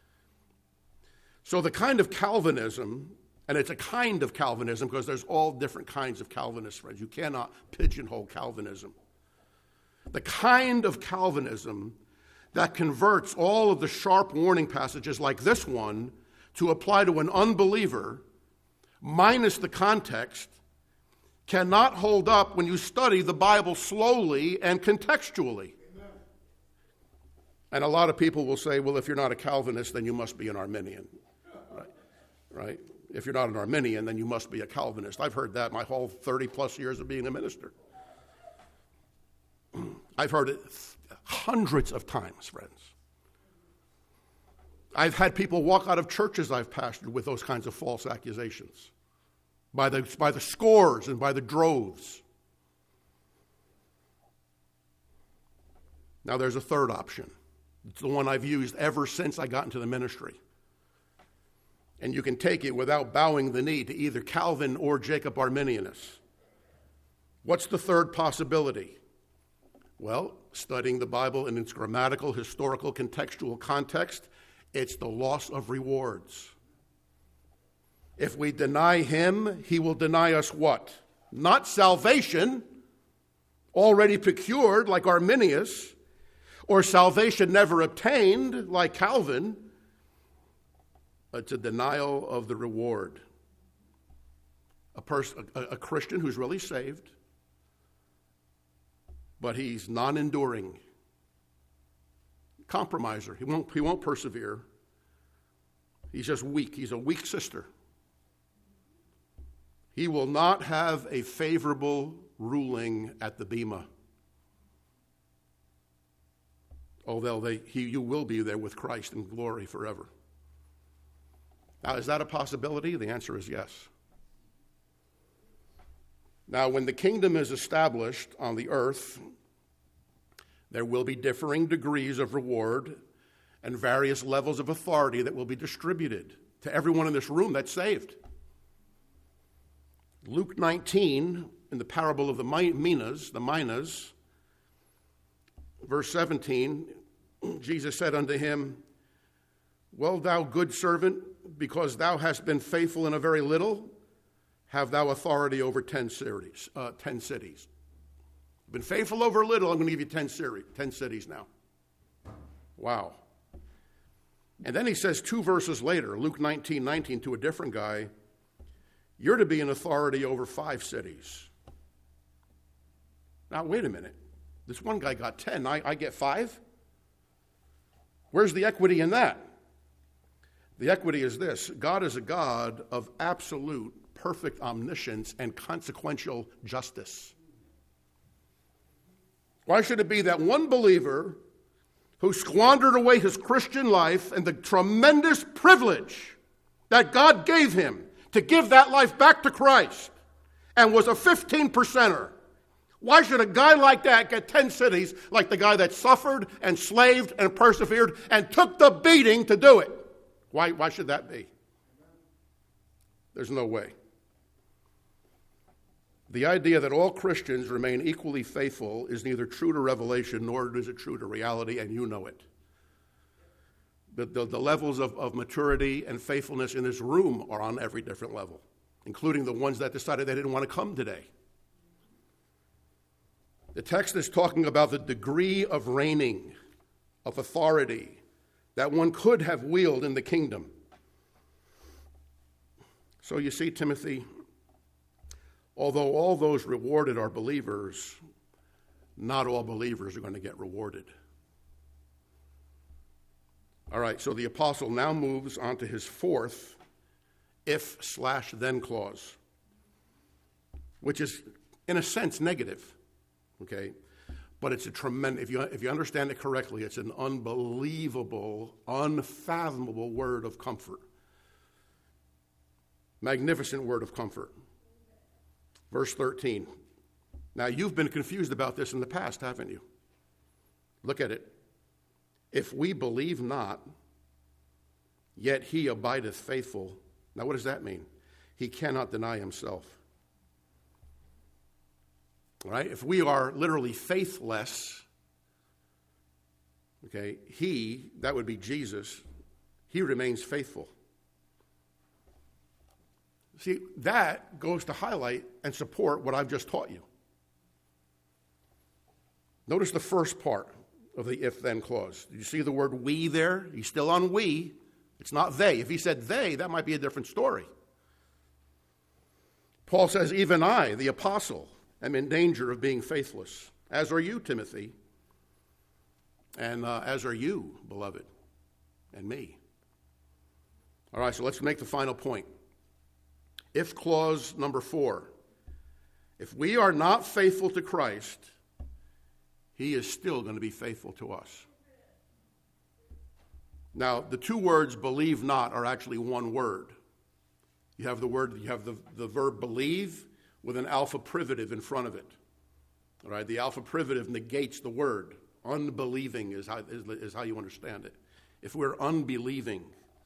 So the kind of Calvinism, and it's a kind of Calvinism because there's all different kinds of Calvinists, friends. You cannot pigeonhole Calvinism. The kind of Calvinism that converts all of the sharp warning passages like this one to apply to an unbeliever, minus the context, cannot hold up when you study the Bible slowly and contextually. Amen. And a lot of people will say, well, if you're not a Calvinist, then you must be an Arminian. Right? Right? If you're not an Arminian, then you must be a Calvinist. I've heard that my whole thirty plus years of being a minister. I've heard it hundreds of times, friends. I've had people walk out of churches I've pastored with those kinds of false accusations by the, by the scores and by the droves. Now there's a third option. It's the one I've used ever since I got into the ministry. And you can take it without bowing the knee to either Calvin or Jacob Arminius. What's the third possibility? Well, studying the Bible in its grammatical, historical, contextual context, it's the loss of rewards. If we deny him, he will deny us what? Not salvation, already procured like Arminius, or salvation never obtained like Calvin. It's a denial of the reward. A person, a, a Christian who's really saved, but he's non-enduring, compromiser. He won't, he won't persevere. He's just weak. He's a weak sister. He will not have a favorable ruling at the Bema. Although they, he, you will be there with Christ in glory forever. Now, is that a possibility? The answer is yes. Now, when the kingdom is established on the earth, there will be differing degrees of reward and various levels of authority that will be distributed to everyone in this room that's saved. Luke nineteen, in the parable of the minas, the minas, verse seventeen, Jesus said unto him, Well, thou good servant, because thou hast been faithful in a very little, have thou authority over ten cities. Uh, ten cities. You've been faithful over a little, I'm going to give you ten, seri- ten cities now. Wow. And then he says two verses later, Luke nineteen nineteen, to a different guy, You're to be an authority over five cities. Now, wait a minute. This one guy got ten. I, I get five? Where's the equity in that? The equity is this. God is a God of absolute, perfect omniscience and consequential justice. Why should it be that one believer who squandered away his Christian life and the tremendous privilege that God gave him to give that life back to Christ and was a fifteen percenter, why should a guy like that get ten cities like the guy that suffered and slaved and persevered and took the beating to do it? Why, why should that be? There's no way. The idea that all Christians remain equally faithful is neither true to Revelation nor is it true to reality, and you know it. The, the, the levels of, of maturity and faithfulness in this room are on every different level, including the ones that decided they didn't want to come today. The text is talking about the degree of reigning, of authority, that one could have wielded in the kingdom. So you see, Timothy, although all those rewarded are believers, not all believers are going to get rewarded. All right, so the apostle now moves on to his fourth if slash then clause, which is, in a sense, negative, okay? But it's a tremendous, if you, if you understand it correctly, it's an unbelievable, unfathomable word of comfort. Magnificent word of comfort. Verse thirteen. Now, you've been confused about this in the past, haven't you? Look at it. If we believe not, yet he abideth faithful. Now, what does that mean? He cannot deny himself. Right? If we are literally faithless, okay, he, that would be Jesus, he remains faithful. See, that goes to highlight and support what I've just taught you. Notice the first part of the if-then clause. Did you see the word we there? He's still on we. It's not they. If he said they, that might be a different story. Paul says, even I, the apostle, am in danger of being faithless, as are you, Timothy, and uh, as are you, beloved, and me. All right, so let's make the final point. If clause number four, if we are not faithful to Christ, he is still going to be faithful to us. Now, the two words believe not are actually one word. You have the word, you have the, the verb believe with an alpha privative in front of it. All right, the alpha privative negates the word. Unbelieving is how, is, is how you understand it. If we're unbelieving,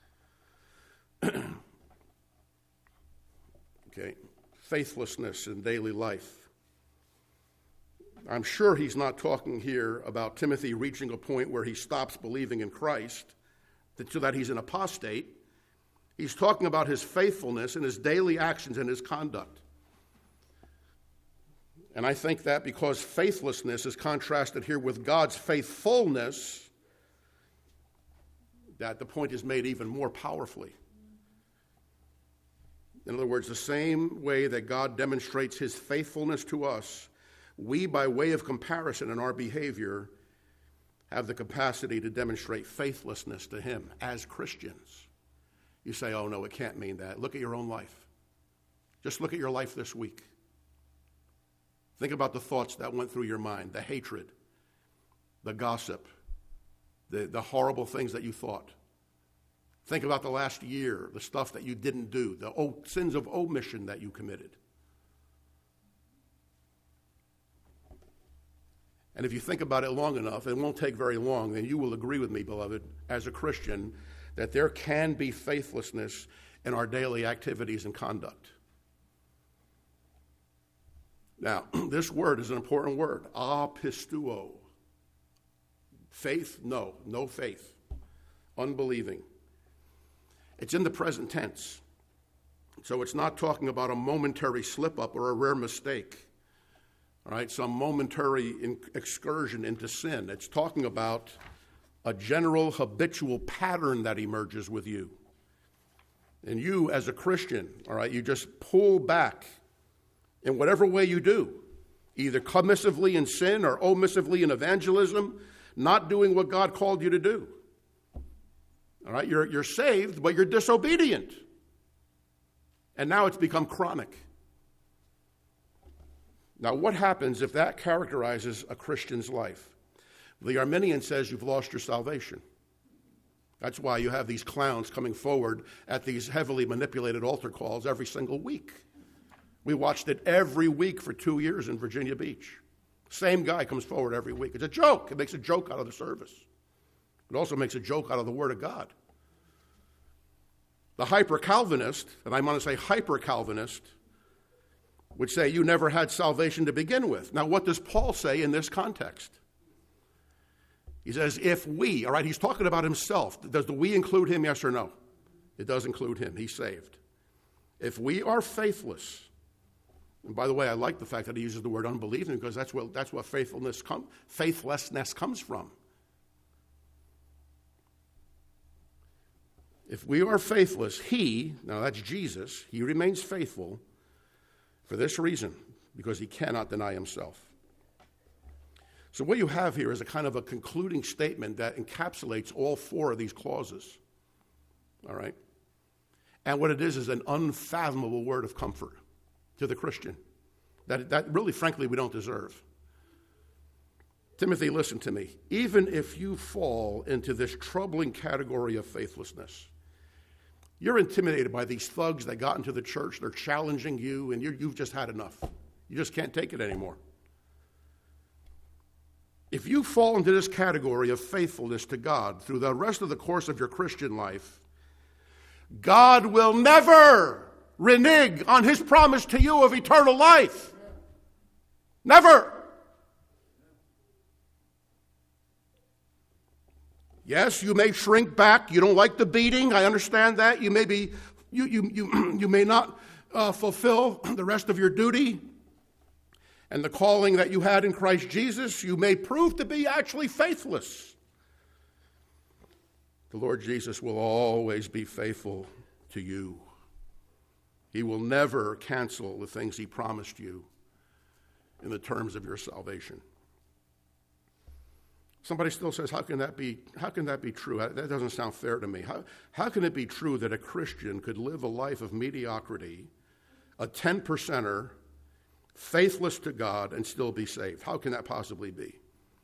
okay, faithlessness in daily life. I'm sure he's not talking here about Timothy reaching a point where he stops believing in Christ, so that he's an apostate. He's talking about his faithfulness in his daily actions and his conduct. And I think that because faithlessness is contrasted here with God's faithfulness, that the point is made even more powerfully. In other words, the same way that God demonstrates his faithfulness to us, we, by way of comparison in our behavior, have the capacity to demonstrate faithlessness to him as Christians. You say, oh no, it can't mean that. Look at your own life. Just look at your life this week. Think about the thoughts that went through your mind, the hatred, the gossip, the, the horrible things that you thought. Think about the last year, the stuff that you didn't do, the o- sins of omission that you committed. And if you think about it long enough, it won't take very long, then you will agree with me, beloved, as a Christian, that there can be faithlessness in our daily activities and conduct. Now, this word is an important word, apisteuo. Faith? No, no faith. Unbelieving. It's in the present tense. So it's not talking about a momentary slip-up or a rare mistake. All right, some momentary in- excursion into sin. It's talking about a general habitual pattern that emerges with you. And you, as a Christian, all right, you just pull back in whatever way you do, either commissively in sin or omissively in evangelism, not doing what God called you to do. All right, you're, you're saved, but you're disobedient. And now it's become chronic. Now, what happens if that characterizes a Christian's life? The Arminian says you've lost your salvation. That's why you have these clowns coming forward at these heavily manipulated altar calls every single week. We watched it every week for two years in Virginia Beach. Same guy comes forward every week. It's a joke. It makes a joke out of the service. It also makes a joke out of the Word of God. The hyper-Calvinist, and I want to say hyper-Calvinist, would say you never had salvation to begin with. Now, what does Paul say in this context? He says, if we, all right, he's talking about himself. Does the we include him, yes or no? It does include him. He's saved. If we are faithless, and by the way, I like the fact that he uses the word unbelieving because that's what, that's what faithfulness come, faithlessness comes from. If we are faithless, he, now that's Jesus, he remains faithful for this reason, because he cannot deny himself. So what you have here is a kind of a concluding statement that encapsulates all four of these clauses. All right? And what it is is an unfathomable word of comfort to the Christian that, that really, frankly, we don't deserve. Timothy, listen to me. Even if you fall into this troubling category of faithlessness, you're intimidated by these thugs that got into the church, they're challenging you, and you're, you've just had enough. You just can't take it anymore. If you fall into this category of faithfulness to God through the rest of the course of your Christian life, God will never renege on his promise to you of eternal life. Never. Yes, you may shrink back. You don't like the beating. I understand that. You may be, you you you you may not uh, fulfill the rest of your duty and the calling that you had in Christ Jesus. You may prove to be actually faithless. The Lord Jesus will always be faithful to you. He will never cancel the things he promised you in the terms of your salvation. Somebody still says, how can that be, how can that be true? That doesn't sound fair to me. How, how can it be true that a Christian could live a life of mediocrity, a ten percenter, faithless to God, and still be saved? How can that possibly be?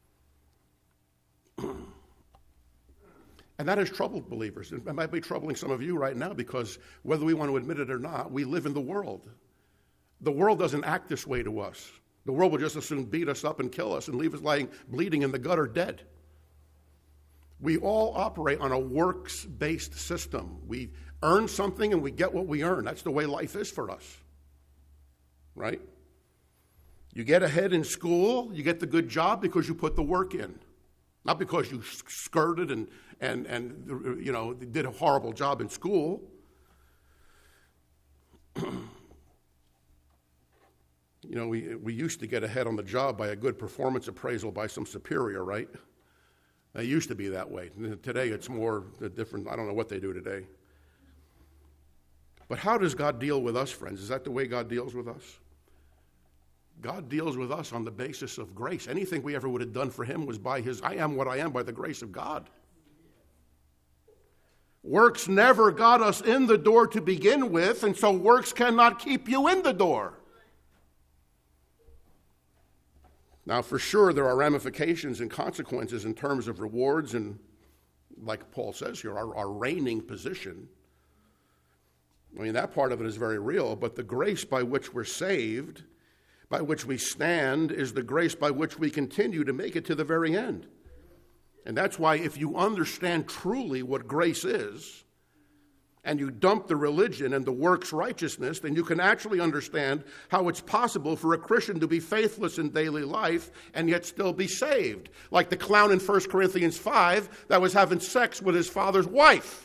And that has troubled believers. It might be troubling some of you right now because whether we want to admit it or not, we live in the world. The world doesn't act this way to us. The world will just as soon beat us up and kill us and leave us lying bleeding in the gutter dead. We all operate on a works-based system. We earn something and we get what we earn. That's the way life is for us. Right? You get ahead in school, you get the good job because you put the work in. Not because you skirted and, and, and you know, did a horrible job in school. You know, we we used to get ahead on the job by a good performance appraisal by some superior, right? It used to be that way. Today it's more different. I don't know what they do today. But how does God deal with us, friends? Is that the way God deals with us? God deals with us on the basis of grace. Anything we ever would have done for him was by his, I am what I am by the grace of God. Works never got us in the door to begin with, and so works cannot keep you in the door. Now, for sure, there are ramifications and consequences in terms of rewards and, like Paul says here, our, our reigning position. I mean, that part of it is very real, but the grace by which we're saved, by which we stand, is the grace by which we continue to make it to the very end. And that's why if you understand truly what grace is, and you dump the religion and the works righteousness, then you can actually understand how it's possible for a Christian to be faithless in daily life and yet still be saved. Like the clown in First Corinthians five that was having sex with his father's wife.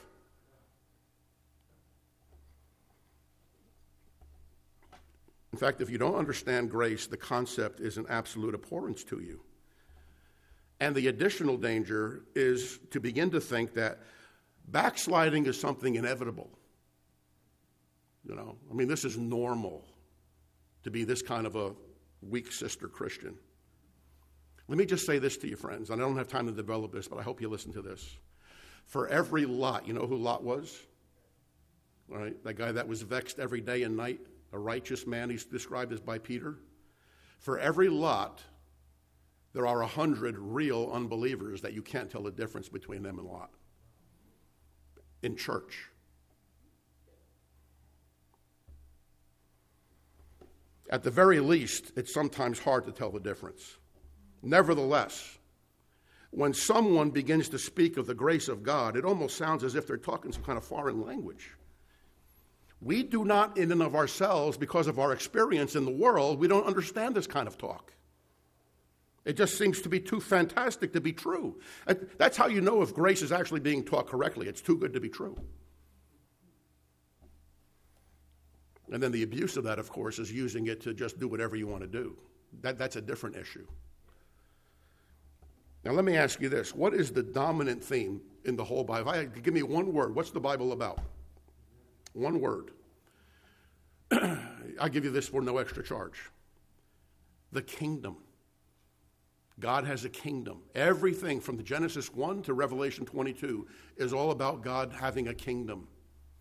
In fact, if you don't understand grace, the concept is an absolute abhorrence to you. And the additional danger is to begin to think that backsliding is something inevitable. You know, I mean, this is normal to be this kind of a weak sister Christian. Let me just say this to you, friends, and I don't have time to develop this, but I hope you listen to this. For every Lot, you know who Lot was? All right, that guy that was vexed every day and night, a righteous man, he's described as by Peter. For every Lot, there are a hundred real unbelievers that you can't tell the difference between them and Lot in church. At the very least, it's sometimes hard to tell the difference. Nevertheless, when someone begins to speak of the grace of God, it almost sounds as if they're talking some kind of foreign language. We do not, in and of ourselves, because of our experience in the world, we don't understand this kind of talk. It just seems to be too fantastic to be true. That's how you know if grace is actually being taught correctly. It's too good to be true. And then the abuse of that, of course, is using it to just do whatever you want to do. That, that's a different issue. Now, let me ask you this. What is the dominant theme in the whole Bible? If I, give me one word. What's the Bible about? One word. I'll give you this for no extra charge. The kingdom. God has a kingdom. Everything from the Genesis one to Revelation twenty-two is all about God having a kingdom.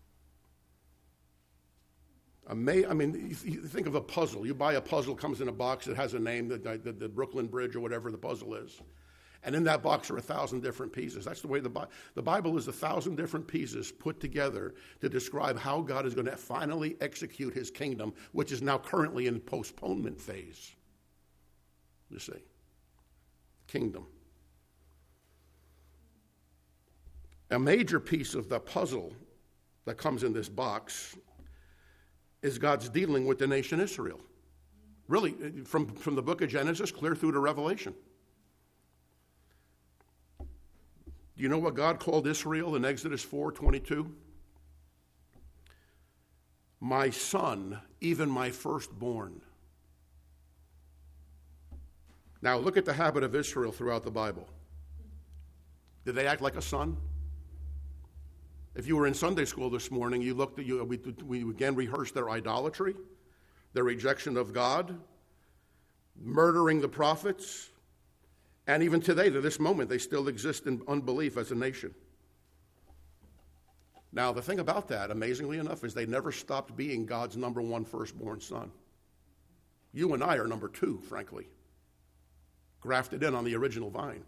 I mean, you think of a puzzle. You buy a puzzle, comes in a box, it has a name, the, the, the Brooklyn Bridge or whatever the puzzle is. And in that box are a thousand different pieces. That's the way the, the Bible is a thousand different pieces put together to describe how God is going to finally execute his kingdom, which is now currently in postponement phase. You see. Kingdom. A major piece of the puzzle that comes in this box is God's dealing with the nation Israel. Really, from, from the book of Genesis clear through to Revelation. Do you know what God called Israel in Exodus four twenty-two? My son, even my firstborn. Now, look at the habit of Israel throughout the Bible. Did they act like a son? If you were in Sunday school this morning, you looked at you. We, we again rehearsed their idolatry, their rejection of God, murdering the prophets, and even today, to this moment, they still exist in unbelief as a nation. Now, the thing about that, amazingly enough, is they never stopped being God's number one firstborn son. You and I are number two, frankly, grafted in on the original vine.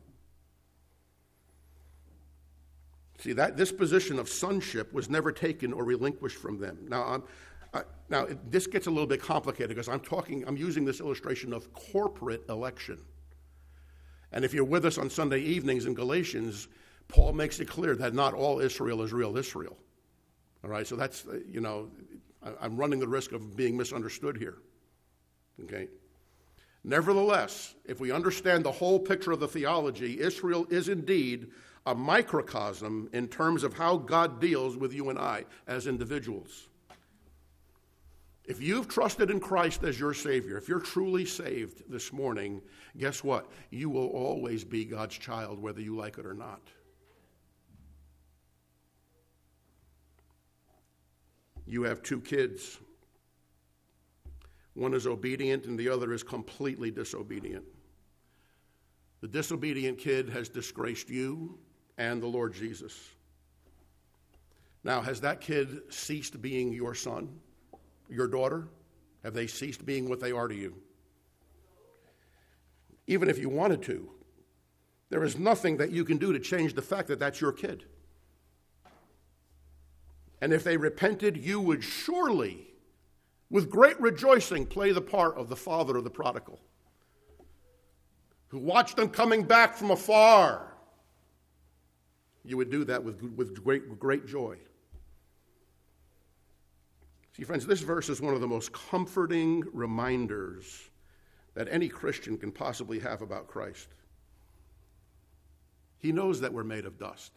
See, that this position of sonship was never taken or relinquished from them. Now, I'm, I, now it, this gets a little bit complicated because I'm talking, I'm using this illustration of corporate election. And if you're with us on Sunday evenings in Galatians, Paul makes it clear that not all Israel is real Israel. All right, so that's, you know, I'm running the risk of being misunderstood here. Okay? Nevertheless, if we understand the whole picture of the theology, Israel is indeed a microcosm in terms of how God deals with you and I as individuals. If you've trusted in Christ as your Savior, if you're truly saved this morning, guess what? You will always be God's child, whether you like it or not. You have two kids. One is obedient and the other is completely disobedient. The disobedient kid has disgraced you and the Lord Jesus. Now, has that kid ceased being your son, your daughter? Have they ceased being what they are to you? Even if you wanted to, there is nothing that you can do to change the fact that that's your kid. And if they repented, you would surely, with great rejoicing, play the part of the father of the prodigal, who watched them coming back from afar. You would do that with, with great, great joy. See, friends, this verse is one of the most comforting reminders that any Christian can possibly have about Christ. He knows that we're made of dust.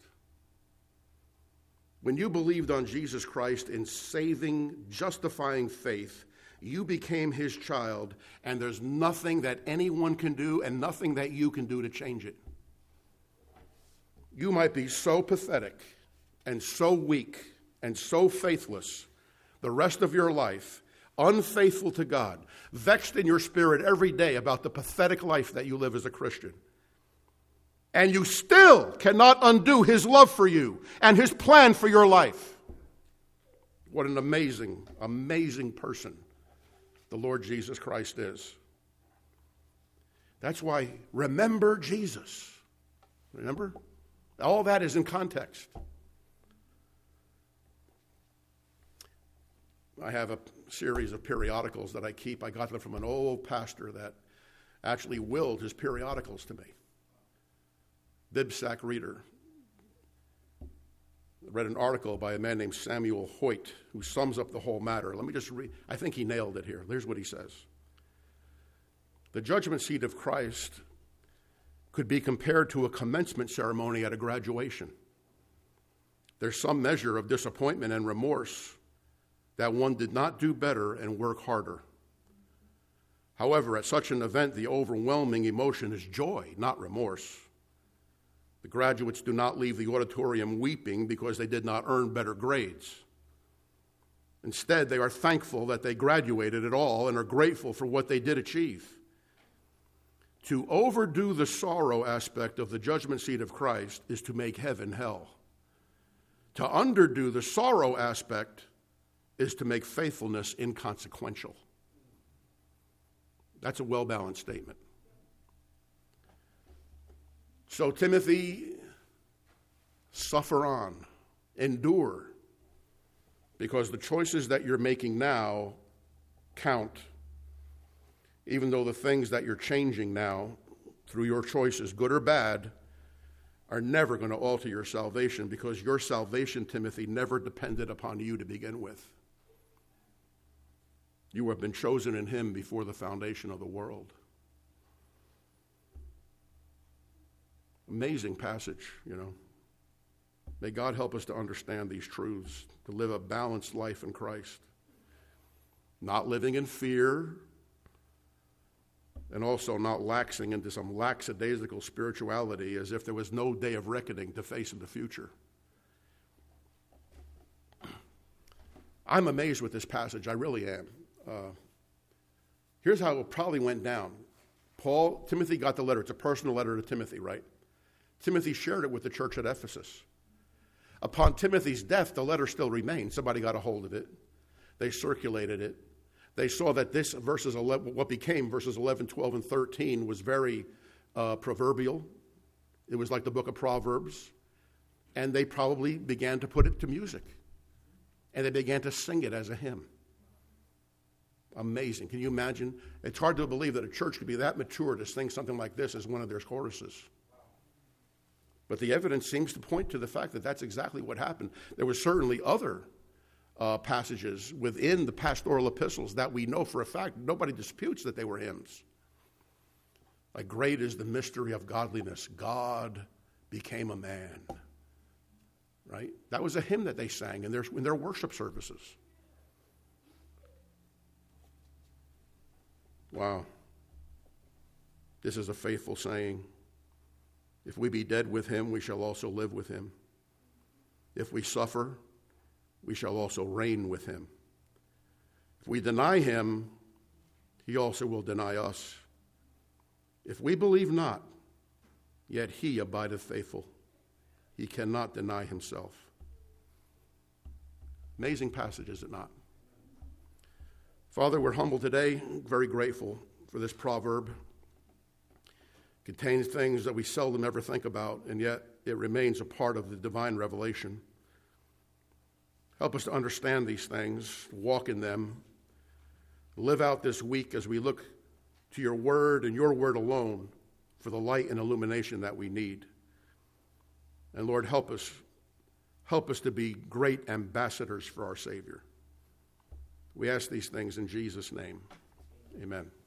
When you believed on Jesus Christ in saving, justifying faith, you became his child, and there's nothing that anyone can do and nothing that you can do to change it. You might be so pathetic and so weak and so faithless the rest of your life unfaithful to God, vexed in your spirit every day about the pathetic life that you live as a Christian, and you still cannot undo his love for you and his plan for your life. What an amazing, amazing person the Lord Jesus Christ is. That's why, remember Jesus. Remember? All that is in context. I have a series of periodicals that I keep. I got them from an old pastor that actually willed his periodicals to me. Bibsack Reader. I read an article by a man named Samuel Hoyt who sums up the whole matter. Let me just read. I think he nailed it here. Here's what he says. The judgment seat of Christ could be compared to a commencement ceremony at a graduation. There's some measure of disappointment and remorse that one did not do better and work harder. However, at such an event, the overwhelming emotion is joy, not remorse. The graduates do not leave the auditorium weeping because they did not earn better grades. Instead, they are thankful that they graduated at all and are grateful for what they did achieve. To overdo the sorrow aspect of the judgment seat of Christ is to make heaven hell. To underdo the sorrow aspect is to make faithfulness inconsequential. That's a well-balanced statement. So, Timothy, suffer on, endure, because the choices that you're making now count, even though the things that you're changing now through your choices, good or bad, are never going to alter your salvation, because your salvation, Timothy, never depended upon you to begin with. You have been chosen in him before the foundation of the world. Amazing passage, you know. May God help us to understand these truths, to live a balanced life in Christ. Not living in fear, and also not laxing into some lackadaisical spirituality as if there was no day of reckoning to face in the future. I'm amazed with this passage. I really am. Uh, here's how it probably went down. Paul, Timothy got the letter. It's a personal letter to Timothy, right? Timothy shared it with the church at Ephesus. Upon Timothy's death, the letter still remained. Somebody got a hold of it. They circulated it. They saw that this verses eleven, what became verses eleven, twelve, and thirteen was very uh, proverbial. It was like the book of Proverbs. And they probably began to put it to music. And they began to sing it as a hymn. Amazing. Can you imagine? It's hard to believe that a church could be that mature to sing something like this as one of their choruses. But the evidence seems to point to the fact that that's exactly what happened. There were certainly other uh, passages within the pastoral epistles that we know for a fact. Nobody disputes that they were hymns. Like, great is the mystery of godliness. God became a man. Right? That was a hymn that they sang in their, in their worship services. Wow. This is a faithful saying. If we be dead with him, we shall also live with him. If we suffer, we shall also reign with him. If we deny him, he also will deny us. If we believe not, yet he abideth faithful. He cannot deny himself. Amazing passage, is it not? Father, we're humble today, very grateful for this proverb. It contains things that we seldom ever think about, and yet it remains a part of the divine revelation. Help us to understand these things, walk in them, live out this week as we look to your word and your word alone for the light and illumination that we need. And Lord, help us, help us to be great ambassadors for our Savior. We ask these things in Jesus' name. Amen.